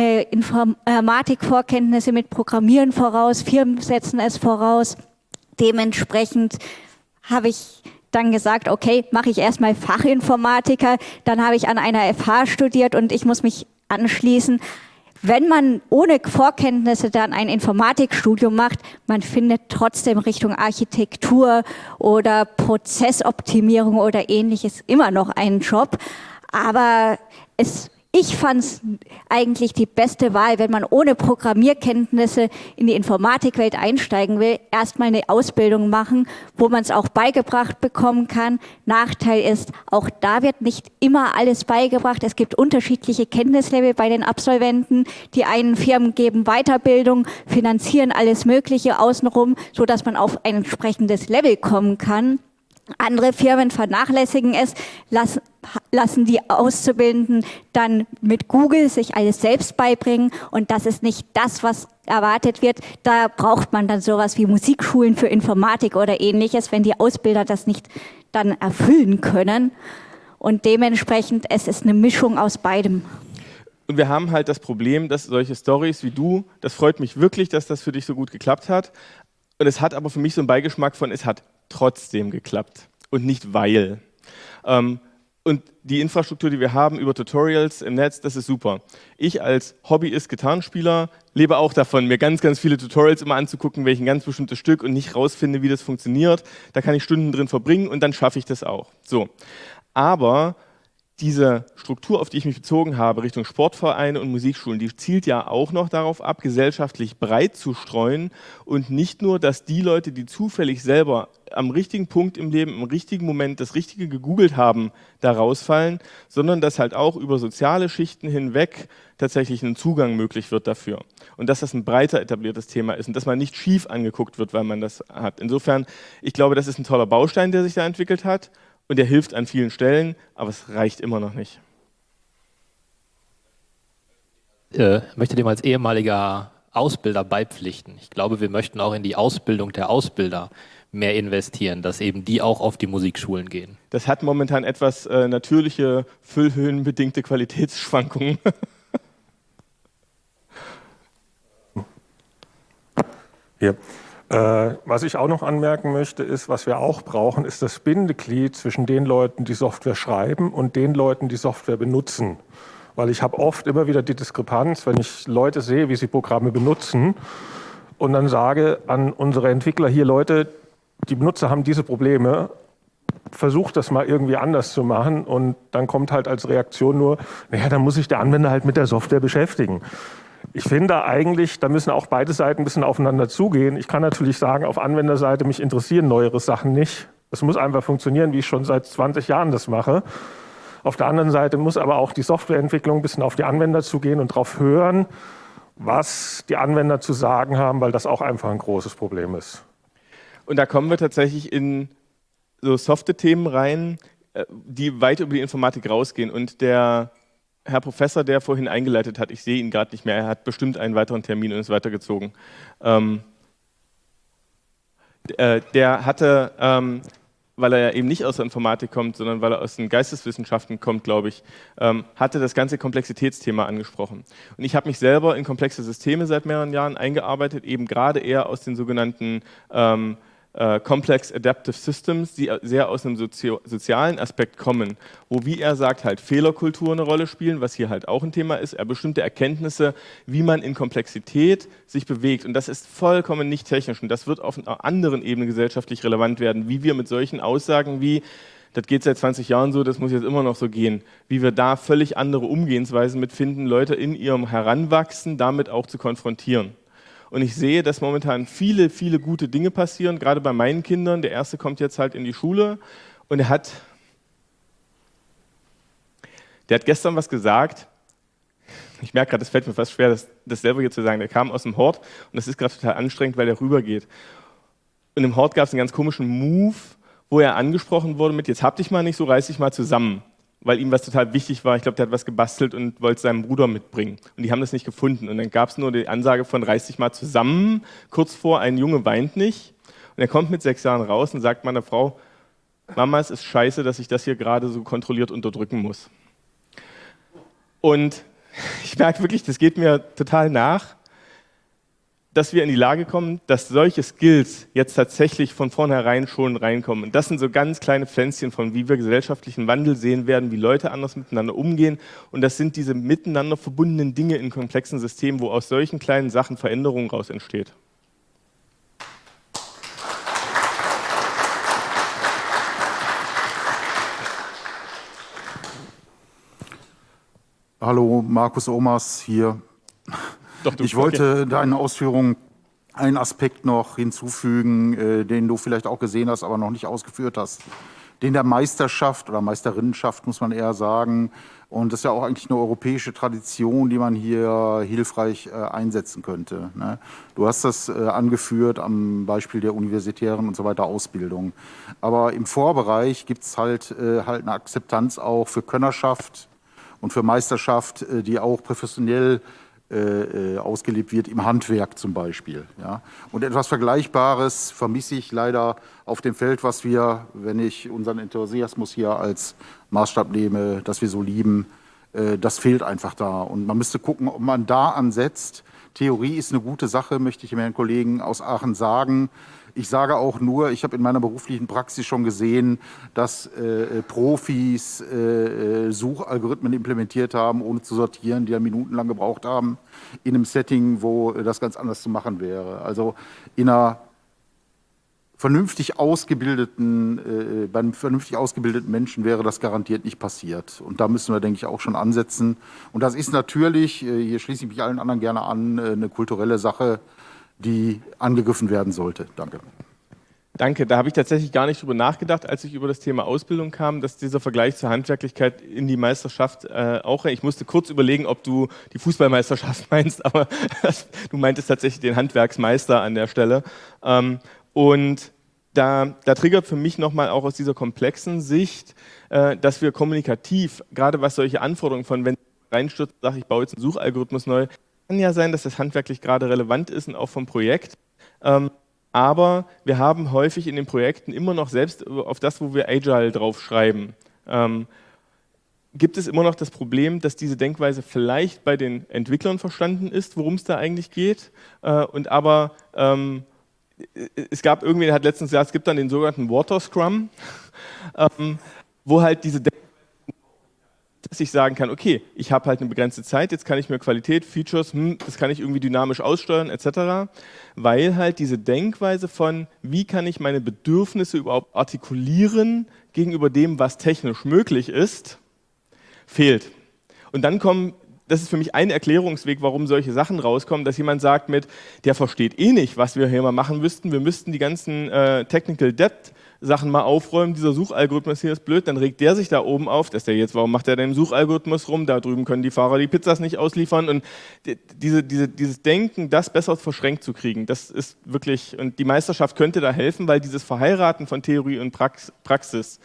Informatikvorkenntnisse mit Programmieren voraus, Firmen setzen es voraus. Dementsprechend habe ich dann gesagt, okay, mache ich erstmal Fachinformatiker, dann habe ich an einer FH studiert und ich muss mich anschließen. Wenn man ohne Vorkenntnisse dann ein Informatikstudium macht, man findet trotzdem Richtung Architektur oder Prozessoptimierung oder ähnliches immer noch einen Job. Aber ich fand es eigentlich die beste Wahl, wenn man ohne Programmierkenntnisse in die Informatikwelt einsteigen will, erstmal eine Ausbildung machen, wo man es auch beigebracht bekommen kann. Nachteil ist, auch da wird nicht immer alles beigebracht. Es gibt unterschiedliche Kenntnislevel bei den Absolventen. Die einen Firmen geben Weiterbildung, finanzieren alles Mögliche außenrum, sodass man auf ein entsprechendes Level kommen kann. Andere Firmen vernachlässigen es, lassen die Auszubildenden dann mit Google sich alles selbst beibringen und das ist nicht das, was erwartet wird. Da braucht man dann sowas wie Musikschulen für Informatik oder ähnliches, wenn die Ausbilder das nicht dann erfüllen können. Und dementsprechend, es ist eine Mischung aus beidem. Und wir haben halt das Problem, dass solche Storys wie du, das freut mich wirklich, dass das für dich so gut geklappt hat. Und es hat aber für mich so einen Beigeschmack von, es hat trotzdem geklappt und nicht weil. Und die Infrastruktur, die wir haben über Tutorials im Netz, das ist super. Ich als Hobbyist-Gitarrenspieler lebe auch davon, mir ganz, ganz viele Tutorials immer anzugucken, welch ein ganz bestimmtes Stück und nicht rausfinde, wie das funktioniert. Da kann ich Stunden drin verbringen und dann schaffe ich das auch. So. Aber diese Struktur, auf die ich mich bezogen habe, Richtung Sportvereine und Musikschulen, die zielt ja auch noch darauf ab, gesellschaftlich breit zu streuen und nicht nur, dass die Leute, die zufällig selber am richtigen Punkt im Leben, im richtigen Moment das Richtige gegoogelt haben, da rausfallen, sondern dass halt auch über soziale Schichten hinweg tatsächlich ein Zugang möglich wird dafür. Und dass das ein breiter etabliertes Thema ist und dass man nicht schief angeguckt wird, weil man das hat. Insofern, ich glaube, das ist ein toller Baustein, der sich da entwickelt hat. Und der hilft an vielen Stellen, aber es reicht immer noch nicht. Ich möchte dem als ehemaliger Ausbilder beipflichten. Ich glaube, wir möchten auch in die Ausbildung der Ausbilder mehr investieren, dass eben die auch auf die Musikschulen gehen. Das hat momentan etwas natürliche, füllhöhenbedingte Qualitätsschwankungen. Hier. Was ich auch noch anmerken möchte, ist, was wir auch brauchen, ist das Bindeglied zwischen den Leuten, die Software schreiben und den Leuten, die Software benutzen. Weil ich habe oft immer wieder die Diskrepanz, wenn ich Leute sehe, wie sie Programme benutzen und dann sage an unsere Entwickler hier, Leute, die Benutzer haben diese Probleme, versucht das mal irgendwie anders zu machen und dann kommt halt als Reaktion nur, naja, dann muss sich der Anwender halt mit der Software beschäftigen. Ich finde eigentlich, da müssen auch beide Seiten ein bisschen aufeinander zugehen. Ich kann natürlich sagen, auf Anwenderseite, mich interessieren neuere Sachen nicht. Es muss einfach funktionieren, wie ich schon seit 20 Jahren das mache. Auf der anderen Seite muss aber auch die Softwareentwicklung ein bisschen auf die Anwender zugehen und darauf hören, was die Anwender zu sagen haben, weil das auch einfach ein großes Problem ist. Und da kommen wir tatsächlich in so softe Themen rein, die weit über die Informatik rausgehen. Und der Herr Professor, der vorhin eingeleitet hat, ich sehe ihn gerade nicht mehr, er hat bestimmt einen weiteren Termin und ist weitergezogen. Der hatte, weil er ja eben nicht aus der Informatik kommt, sondern weil er aus den Geisteswissenschaften kommt, glaube ich, hatte das ganze Komplexitätsthema angesprochen. Und ich habe mich selber in komplexe Systeme seit mehreren Jahren eingearbeitet, eben gerade eher aus den sogenannten Complex Adaptive Systems, die sehr aus einem sozialen Aspekt kommen, wo, wie er sagt, halt Fehlerkultur eine Rolle spielen, was hier halt auch ein Thema ist, bestimmte Erkenntnisse, wie man in Komplexität sich bewegt. Und das ist vollkommen nicht technisch und das wird auf einer anderen Ebene gesellschaftlich relevant werden, wie wir mit solchen Aussagen wie, das geht seit 20 Jahren so, das muss jetzt immer noch so gehen, wie wir da völlig andere Umgehensweisen mitfinden, Leute in ihrem Heranwachsen damit auch zu konfrontieren. Und ich sehe, dass momentan viele, viele gute Dinge passieren, gerade bei meinen Kindern. Der erste kommt jetzt halt in die Schule und der hat gestern was gesagt. ich merke gerade, es fällt mir fast schwer, das selber hier zu sagen, der kam aus dem Hort und das ist gerade total anstrengend, weil der rübergeht. Und im Hort gab es einen ganz komischen Move, wo er angesprochen wurde mit, jetzt hab dich mal nicht so, reiß dich mal zusammen. Weil ihm was total wichtig war. Ich glaube, der hat was gebastelt und wollte seinem Bruder mitbringen. Und die haben das nicht gefunden. Und dann gab es nur die Ansage von, reiß dich mal zusammen. Kurz vor, ein Junge weint nicht. Und er kommt mit 6 Jahren raus und sagt meiner Frau, Mama, es ist scheiße, dass ich das hier gerade so kontrolliert unterdrücken muss. Und ich merke wirklich, das geht mir total nach, dass wir in die Lage kommen, dass solche Skills jetzt tatsächlich von vornherein schon reinkommen. Und das sind so ganz kleine Pflänzchen von, wie wir gesellschaftlichen Wandel sehen werden, wie Leute anders miteinander umgehen. Und das sind diese miteinander verbundenen Dinge in komplexen Systemen, wo aus solchen kleinen Sachen Veränderung raus entsteht. Hallo, Markus Omas hier. Ich wollte deinen Ausführungen einen Aspekt noch hinzufügen, den du vielleicht auch gesehen hast, aber noch nicht ausgeführt hast. Den der Meisterschaft oder Meisterinnenschaft, muss man eher sagen. Und das ist ja auch eigentlich eine europäische Tradition, die man hier hilfreich einsetzen könnte. Ne? Du hast das angeführt am Beispiel der universitären und so weiter Ausbildung. Aber im Vorbereich gibt es halt eine Akzeptanz auch für Könnerschaft und für Meisterschaft, die auch professionell ausgelebt wird, im Handwerk zum Beispiel. Ja. Und etwas Vergleichbares vermisse ich leider auf dem Feld, was wir, wenn ich unseren Enthusiasmus hier als Maßstab nehme, dass wir so lieben, das fehlt einfach da. Und man müsste gucken, ob man da ansetzt. Theorie ist eine gute Sache, möchte ich meinen Kollegen aus Aachen sagen. Ich sage auch nur, ich habe in meiner beruflichen Praxis schon gesehen, dass Profis Suchalgorithmen implementiert haben, ohne zu sortieren, die ja minutenlang gebraucht haben, in einem Setting, wo das ganz anders zu machen wäre. Also in einer vernünftig ausgebildeten, bei einem vernünftig ausgebildeten Menschen wäre das garantiert nicht passiert. Und da müssen wir, denke ich, auch schon ansetzen. Und das ist natürlich, hier schließe ich mich allen anderen gerne an, eine kulturelle Sache, die angegriffen werden sollte. Danke. Danke, da habe ich tatsächlich gar nicht drüber nachgedacht, als ich über das Thema Ausbildung kam, dass dieser Vergleich zur Handwerklichkeit in die Meisterschaft auch, ich musste kurz überlegen, ob du die Fußballmeisterschaft meinst, aber du meintest tatsächlich den Handwerksmeister an der Stelle. Und da triggert für mich nochmal auch aus dieser komplexen Sicht, dass wir kommunikativ, gerade was solche Anforderungen von, wenn ich reinstürze, sage ich baue jetzt einen Suchalgorithmus neu, kann ja sein, dass das handwerklich gerade relevant ist und auch vom Projekt. Aber wir haben häufig in den Projekten immer noch, selbst auf das, wo wir Agile draufschreiben, gibt es immer noch das Problem, dass diese Denkweise vielleicht bei den Entwicklern verstanden ist, worum es da eigentlich geht. Und aber es gab irgendwie, der hat letztens gesagt, es gibt dann den sogenannten Water Scrum, wo halt diese Denkweise, dass ich sagen kann, okay, ich habe halt eine begrenzte Zeit, jetzt kann ich mir Qualität, Features, das kann ich irgendwie dynamisch aussteuern etc., weil halt diese Denkweise von, wie kann ich meine Bedürfnisse überhaupt artikulieren gegenüber dem, was technisch möglich ist, fehlt. Und dann kommen, das ist für mich ein Erklärungsweg, warum solche Sachen rauskommen, dass jemand sagt mit, der versteht eh nicht, was wir hier mal machen müssten, wir müssten die ganzen Technical Debt Sachen mal aufräumen, dieser Suchalgorithmus hier ist blöd, dann regt der sich da oben auf, dass der jetzt, warum macht der denn im Suchalgorithmus rum, da drüben können die Fahrer die Pizzas nicht ausliefern und dieses Denken, das besser verschränkt zu kriegen, das ist wirklich, und die Meisterschaft könnte da helfen, weil dieses Verheiraten von Theorie und Praxis,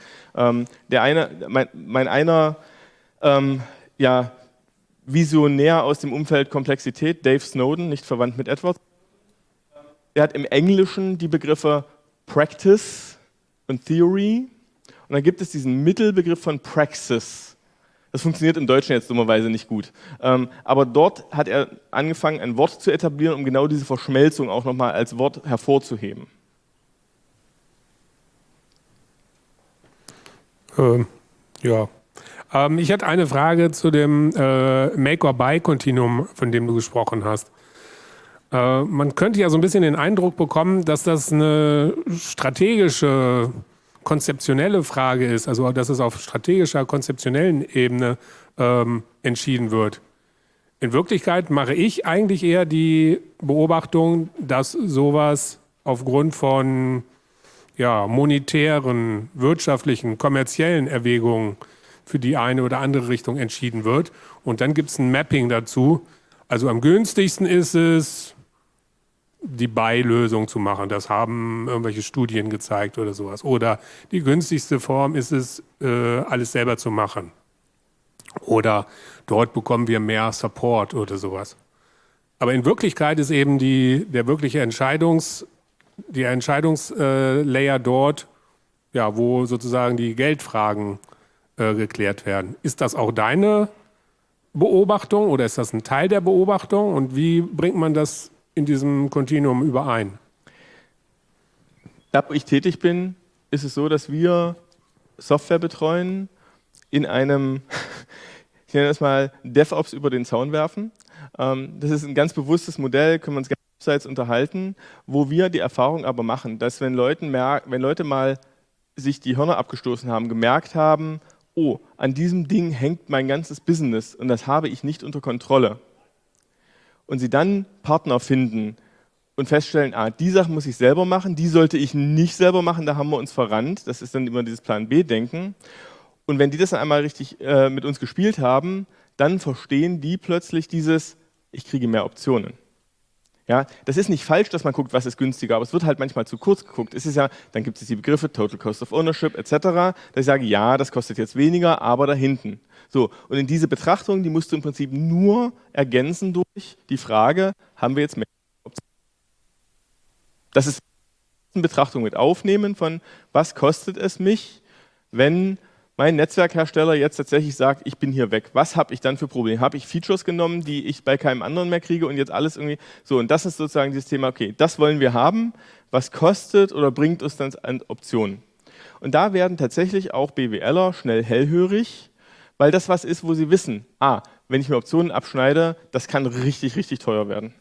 Visionär aus dem Umfeld Komplexität, Dave Snowden, nicht verwandt mit Edward, der hat im Englischen die Begriffe Practice und Theory und dann gibt es diesen Mittelbegriff von Praxis. Das funktioniert im Deutschen jetzt dummerweise nicht gut. Aber dort hat er angefangen, ein Wort zu etablieren, um genau diese Verschmelzung auch nochmal als Wort hervorzuheben. Ich hatte eine Frage zu dem Make-or-Buy-Kontinuum, von dem du gesprochen hast. Man könnte ja so ein bisschen den Eindruck bekommen, dass das eine strategische, konzeptionelle Frage ist, also dass es auf strategischer, konzeptionellen Ebene entschieden wird. In Wirklichkeit mache ich eigentlich eher die Beobachtung, dass sowas aufgrund von monetären, wirtschaftlichen, kommerziellen Erwägungen für die eine oder andere Richtung entschieden wird. Und dann gibt es ein Mapping dazu. Also am günstigsten ist es, die Buy-Lösung zu machen. Das haben irgendwelche Studien gezeigt oder sowas. Oder die günstigste Form ist es, alles selber zu machen. Oder dort bekommen wir mehr Support oder sowas. Aber in Wirklichkeit ist eben der wirkliche Entscheidungslayer dort, ja, wo sozusagen die Geldfragen geklärt werden. Ist das auch deine Beobachtung oder ist das ein Teil der Beobachtung? Und wie bringt man das in diesem Kontinuum überein? Da, wo ich tätig bin, ist es so, dass wir Software betreuen in einem, ich nenne das mal DevOps über den Zaun werfen. Das ist ein ganz bewusstes Modell, können wir uns gerne abseits unterhalten, wo wir die Erfahrung aber machen, dass wenn Leute mal sich die Hörner abgestoßen haben, gemerkt haben, oh, an diesem Ding hängt mein ganzes Business und das habe ich nicht unter Kontrolle. Und sie dann Partner finden und feststellen, die Sache muss ich selber machen, die sollte ich nicht selber machen, da haben wir uns verrannt. Das ist dann immer dieses Plan-B-Denken. Und wenn die das dann einmal richtig mit uns gespielt haben, dann verstehen die plötzlich dieses, ich kriege mehr Optionen. Ja, das ist nicht falsch, dass man guckt, was ist günstiger, aber es wird halt manchmal zu kurz geguckt. Es ist ja, dann gibt es die Begriffe Total Cost of Ownership etc., dass ich sage, ja, das kostet jetzt weniger, aber da hinten. So, und in diese Betrachtung, die musst du im Prinzip nur ergänzen durch die Frage, haben wir jetzt mehr Optionen? Das ist eine Betrachtung mit aufnehmen von, was kostet es mich, wenn mein Netzwerkhersteller jetzt tatsächlich sagt, ich bin hier weg. Was habe ich dann für Probleme? Habe ich Features genommen, die ich bei keinem anderen mehr kriege und jetzt alles irgendwie so? Und das ist sozusagen dieses Thema, okay, das wollen wir haben. Was kostet oder bringt uns dann an Optionen? Und da werden tatsächlich auch BWLer schnell hellhörig, weil das was ist, wo sie wissen, wenn ich mir Optionen abschneide, das kann richtig, richtig teuer werden.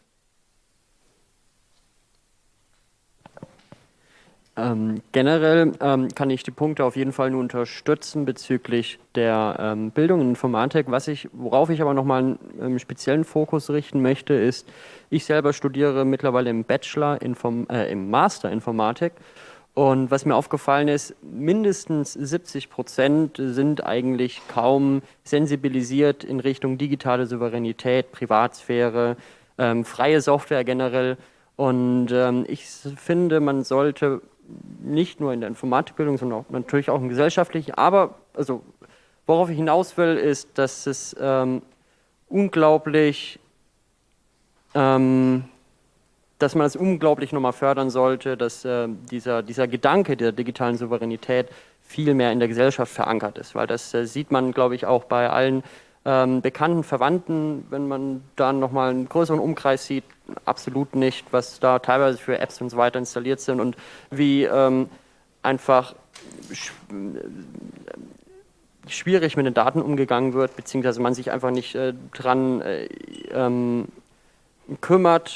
Generell kann ich die Punkte auf jeden Fall nur unterstützen bezüglich der Bildung in Informatik. Worauf ich aber nochmal einen speziellen Fokus richten möchte, ist, ich selber studiere mittlerweile im Bachelor, im Master Informatik. Und was mir aufgefallen ist, mindestens 70% sind eigentlich kaum sensibilisiert in Richtung digitale Souveränität, Privatsphäre, freie Software generell. Und ich finde, man sollte nicht nur in der Informatikbildung, sondern auch, natürlich auch in gesellschaftlich, aber also, worauf ich hinaus will, ist, dass es unglaublich, dass man es unglaublich nochmal fördern sollte, dass dieser Gedanke der digitalen Souveränität viel mehr in der Gesellschaft verankert ist, weil das sieht man, glaube ich, auch bei allen bekannten Verwandten, wenn man dann nochmal einen größeren Umkreis sieht, absolut nicht, was da teilweise für Apps und so weiter installiert sind und wie einfach schwierig mit den Daten umgegangen wird, beziehungsweise man sich einfach nicht dran kümmert,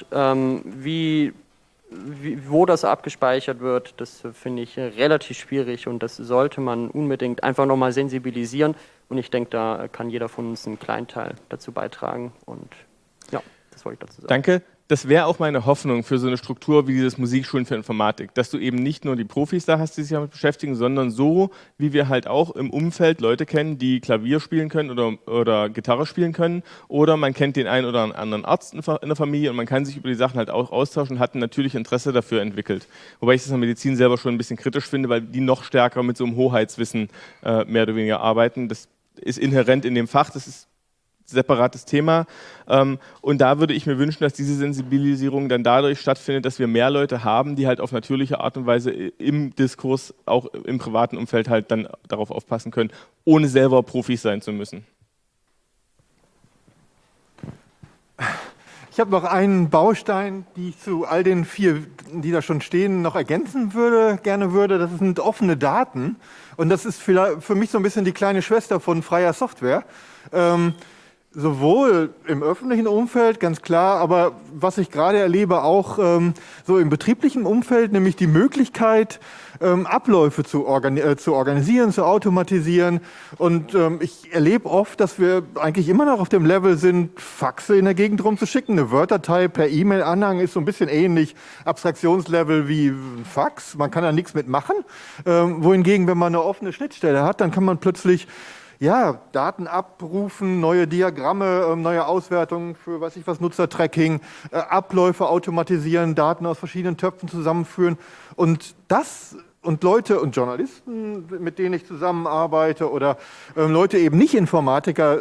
wo das abgespeichert wird. Das finde ich relativ schwierig und das sollte man unbedingt einfach nochmal sensibilisieren. Und ich denke, da kann jeder von uns einen kleinen Teil dazu beitragen. Und ja, das wollte ich dazu sagen. Danke. Das wäre auch meine Hoffnung für so eine Struktur wie dieses Musikschulen für Informatik, dass du eben nicht nur die Profis da hast, die sich damit beschäftigen, sondern so, wie wir halt auch im Umfeld Leute kennen, die Klavier spielen können oder Gitarre spielen können, oder man kennt den einen oder anderen Arzt in der Familie und man kann sich über die Sachen halt auch austauschen und hat natürlich Interesse dafür entwickelt. Wobei ich das in der Medizin selber schon ein bisschen kritisch finde, weil die noch stärker mit so einem Hoheitswissen mehr oder weniger arbeiten. Das ist inhärent in dem Fach, das ist separates Thema. Und da würde ich mir wünschen, dass diese Sensibilisierung dann dadurch stattfindet, dass wir mehr Leute haben, die halt auf natürliche Art und Weise im Diskurs, auch im privaten Umfeld halt dann darauf aufpassen können, ohne selber Profis sein zu müssen. Ich habe noch einen Baustein, die ich zu all den 4, die da schon stehen, noch ergänzen gerne würde. Das sind offene Daten. Und das ist für mich so ein bisschen die kleine Schwester von freier Software. Sowohl im öffentlichen Umfeld, ganz klar, aber was ich gerade erlebe, auch so im betrieblichen Umfeld, nämlich die Möglichkeit, Abläufe zu organisieren, zu automatisieren. Und ich erlebe oft, dass wir eigentlich immer noch auf dem Level sind, Faxe in der Gegend rumzuschicken. Eine Word-Datei per E-Mail-Anhang ist so ein bisschen ähnlich, Abstraktionslevel wie Fax. Man kann da nichts mitmachen. Wohingegen, wenn man eine offene Schnittstelle hat, dann kann man plötzlich ja, Daten abrufen, neue Diagramme, neue Auswertungen für, was Nutzertracking, Abläufe automatisieren, Daten aus verschiedenen Töpfen zusammenführen und Leute und Journalisten, mit denen ich zusammenarbeite oder Leute eben nicht Informatiker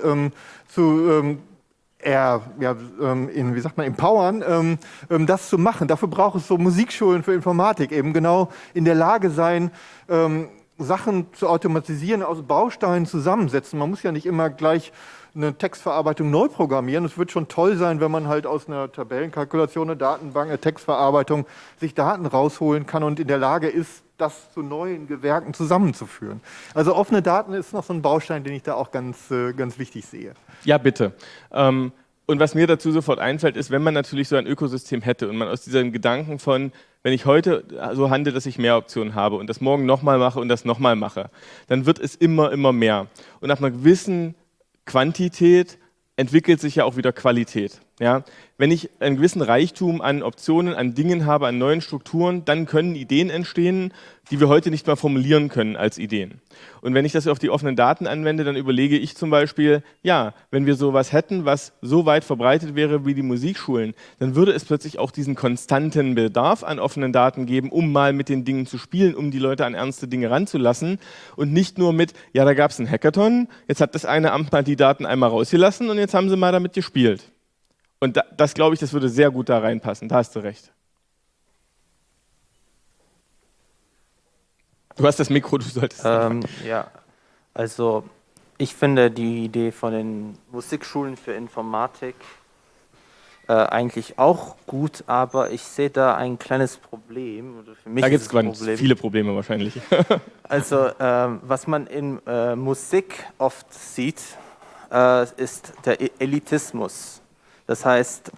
empowern, das zu machen. Dafür braucht es so Musikschulen für Informatik, eben genau in der Lage sein, Sachen zu automatisieren, aus Bausteinen zusammensetzen. Man muss ja nicht immer gleich eine Textverarbeitung neu programmieren. Es wird schon toll sein, wenn man halt aus einer Tabellenkalkulation, einer Datenbank, einer Textverarbeitung sich Daten rausholen kann und in der Lage ist, das zu neuen Gewerken zusammenzuführen. Also offene Daten ist noch so ein Baustein, den ich da auch ganz wichtig sehe. Ja, bitte. Und was mir dazu sofort einfällt, ist, wenn man natürlich so ein Ökosystem hätte und man aus diesem Gedanken von, wenn ich heute so handle, dass ich mehr Optionen habe und das morgen nochmal mache und das nochmal mache, dann wird es immer mehr. Und nach einer gewissen Quantität entwickelt sich ja auch wieder Qualität. Ja? Wenn ich einen gewissen Reichtum an Optionen, an Dingen habe, an neuen Strukturen, dann können Ideen entstehen, die wir heute nicht mal formulieren können als Ideen. Und wenn ich das auf die offenen Daten anwende, dann überlege ich zum Beispiel, ja, wenn wir sowas hätten, was so weit verbreitet wäre wie die Musikschulen, dann würde es plötzlich auch diesen konstanten Bedarf an offenen Daten geben, um mal mit den Dingen zu spielen, um die Leute an ernste Dinge ranzulassen und nicht nur mit, ja, da gab es einen Hackathon, jetzt hat das eine Amt mal die Daten einmal rausgelassen und jetzt haben sie mal damit gespielt. Und das glaube ich, das würde sehr gut da reinpassen, da hast du recht. Du hast das Mikro, du solltest ja, also ich finde die Idee von den Musikschulen für Informatik eigentlich auch gut, aber ich sehe da ein kleines Problem. Oder für mich da gibt es viele Probleme wahrscheinlich. Also was man in Musik oft sieht, ist der Elitismus. Das heißt,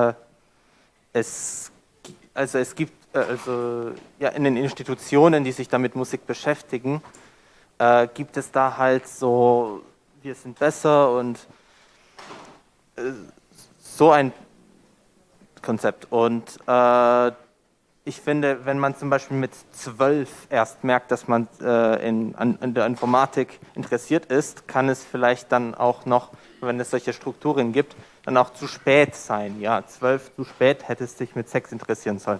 es gibt in den Institutionen, die sich da mit Musik beschäftigen, gibt es da halt so, wir sind besser und so ein Konzept. Und ich finde, wenn man zum Beispiel mit 12 erst merkt, dass man an der Informatik interessiert ist, kann es vielleicht dann auch noch, wenn es solche Strukturen gibt, dann auch zu spät sein. Ja, 12 zu spät hätte es sich mit 6 interessieren sollen.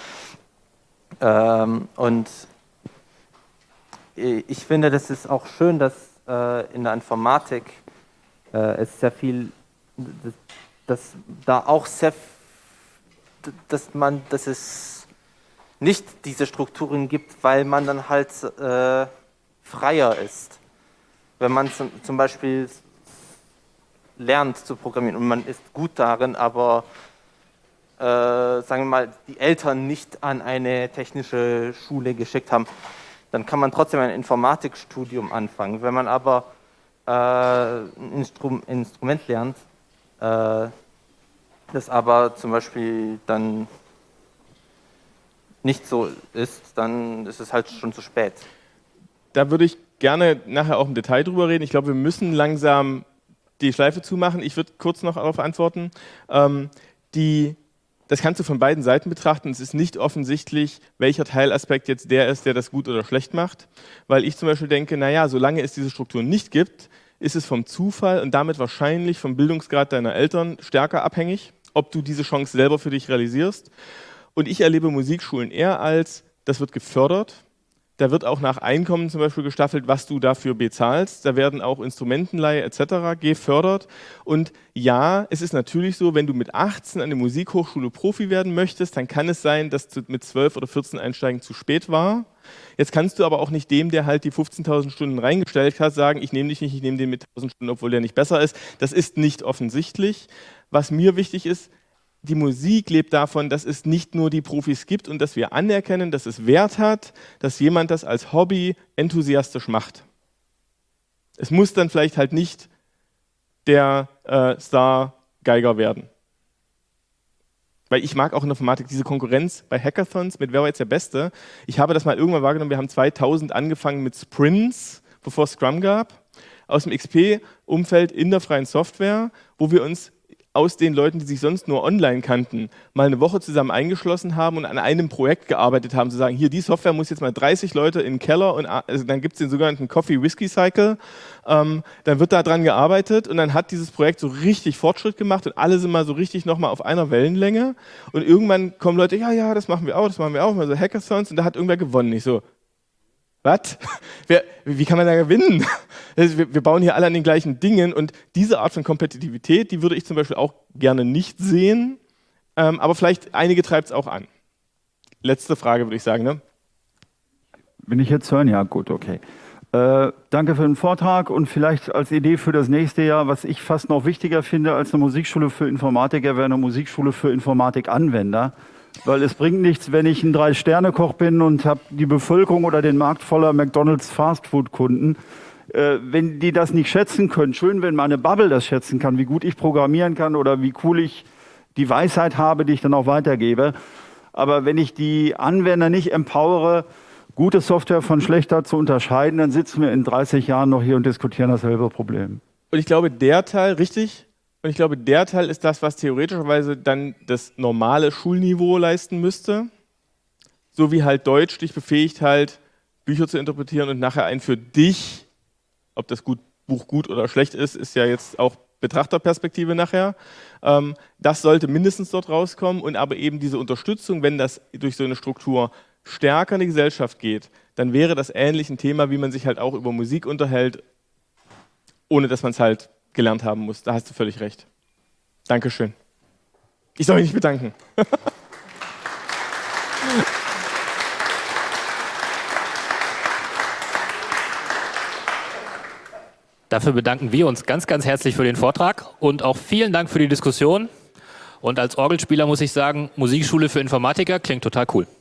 Und ich finde, das ist auch schön, dass in der Informatik es sehr viel, dass da auch sehr, dass es nicht diese Strukturen gibt, weil man dann halt freier ist. Wenn man zum Beispiel lernt zu programmieren und man ist gut darin, aber sagen wir mal, die Eltern nicht an eine technische Schule geschickt haben, dann kann man trotzdem ein Informatikstudium anfangen. Wenn man aber ein Instrument lernt, das aber zum Beispiel dann nicht so ist, dann ist es halt schon zu spät. Da würde ich gerne nachher auch im Detail drüber reden. Ich glaube, wir müssen langsam die Schleife zumachen. Ich würde kurz noch darauf antworten. Das kannst du von beiden Seiten betrachten. Es ist nicht offensichtlich, welcher Teilaspekt jetzt der ist, der das gut oder schlecht macht. Weil ich zum Beispiel denke, naja, solange es diese Strukturen nicht gibt, ist es vom Zufall und damit wahrscheinlich vom Bildungsgrad deiner Eltern stärker abhängig, ob du diese Chance selber für dich realisierst. Und ich erlebe Musikschulen eher als, das wird gefördert. Da wird auch nach Einkommen zum Beispiel gestaffelt, was du dafür bezahlst. Da werden auch Instrumentenleihe etc. gefördert. Und ja, es ist natürlich so, wenn du mit 18 an der Musikhochschule Profi werden möchtest, dann kann es sein, dass du mit 12 oder 14 einsteigen zu spät war. Jetzt kannst du aber auch nicht dem, der halt die 15.000 Stunden reingestellt hat, sagen, ich nehme dich nicht, ich nehme den mit 1.000 Stunden, obwohl der nicht besser ist. Das ist nicht offensichtlich. Was mir wichtig ist, die Musik lebt davon, dass es nicht nur die Profis gibt und dass wir anerkennen, dass es Wert hat, dass jemand das als Hobby enthusiastisch macht. Es muss dann vielleicht halt nicht der Star-Geiger werden. Weil ich mag auch in der Informatik diese Konkurrenz bei Hackathons mit wer war jetzt der Beste. Ich habe das mal irgendwann wahrgenommen, wir haben 2000 angefangen mit Sprints, bevor es Scrum gab, aus dem XP-Umfeld in der freien Software, wo wir uns aus den Leuten, die sich sonst nur online kannten, mal eine Woche zusammen eingeschlossen haben und an einem Projekt gearbeitet haben, zu sagen, hier, die Software muss jetzt mal 30 Leute in den Keller und also dann gibt es den sogenannten Coffee-Whisky-Cycle, dann wird da dran gearbeitet und dann hat dieses Projekt so richtig Fortschritt gemacht und alle sind mal so richtig nochmal auf einer Wellenlänge und irgendwann kommen Leute, ja, das machen wir auch, mal so Hackathons und da hat irgendwer gewonnen. Ich so, was? Wie kann man da gewinnen? Wir bauen hier alle an den gleichen Dingen und diese Art von Kompetitivität, die würde ich zum Beispiel auch gerne nicht sehen, aber vielleicht einige treibt es auch an. Letzte Frage würde ich sagen, ne? Bin ich jetzt hören? Ja, gut, okay. Danke für den Vortrag und vielleicht als Idee für das nächste Jahr, was ich fast noch wichtiger finde als eine Musikschule für Informatiker, wäre eine Musikschule für Informatikanwender. Weil es bringt nichts, wenn ich ein 3-Sterne-Koch bin und habe die Bevölkerung oder den Markt voller McDonald's Fastfood-Kunden. Wenn die das nicht schätzen können, schön, wenn meine Bubble das schätzen kann, wie gut ich programmieren kann oder wie cool ich die Weisheit habe, die ich dann auch weitergebe. Aber wenn ich die Anwender nicht empowere, gute Software von schlechter zu unterscheiden, dann sitzen wir in 30 Jahren noch hier und diskutieren dasselbe Problem. Und ich glaube, der Teil, richtig, und ich glaube, der Teil ist das, was theoretischerweise dann das normale Schulniveau leisten müsste. So wie halt Deutsch dich befähigt, halt Bücher zu interpretieren und nachher ein für dich, ob das Buch gut oder schlecht ist, ist ja jetzt auch Betrachterperspektive nachher. Das sollte mindestens dort rauskommen und aber eben diese Unterstützung, wenn das durch so eine Struktur stärker in die Gesellschaft geht, dann wäre das ähnlich ein Thema, wie man sich halt auch über Musik unterhält, ohne dass man es halt gelernt haben muss. Da hast du völlig recht. Dankeschön. Ich soll mich nicht bedanken. Dafür bedanken wir uns ganz, ganz herzlich für den Vortrag und auch vielen Dank für die Diskussion. Und als Orgelspieler muss ich sagen, Musikschule für Informatiker klingt total cool.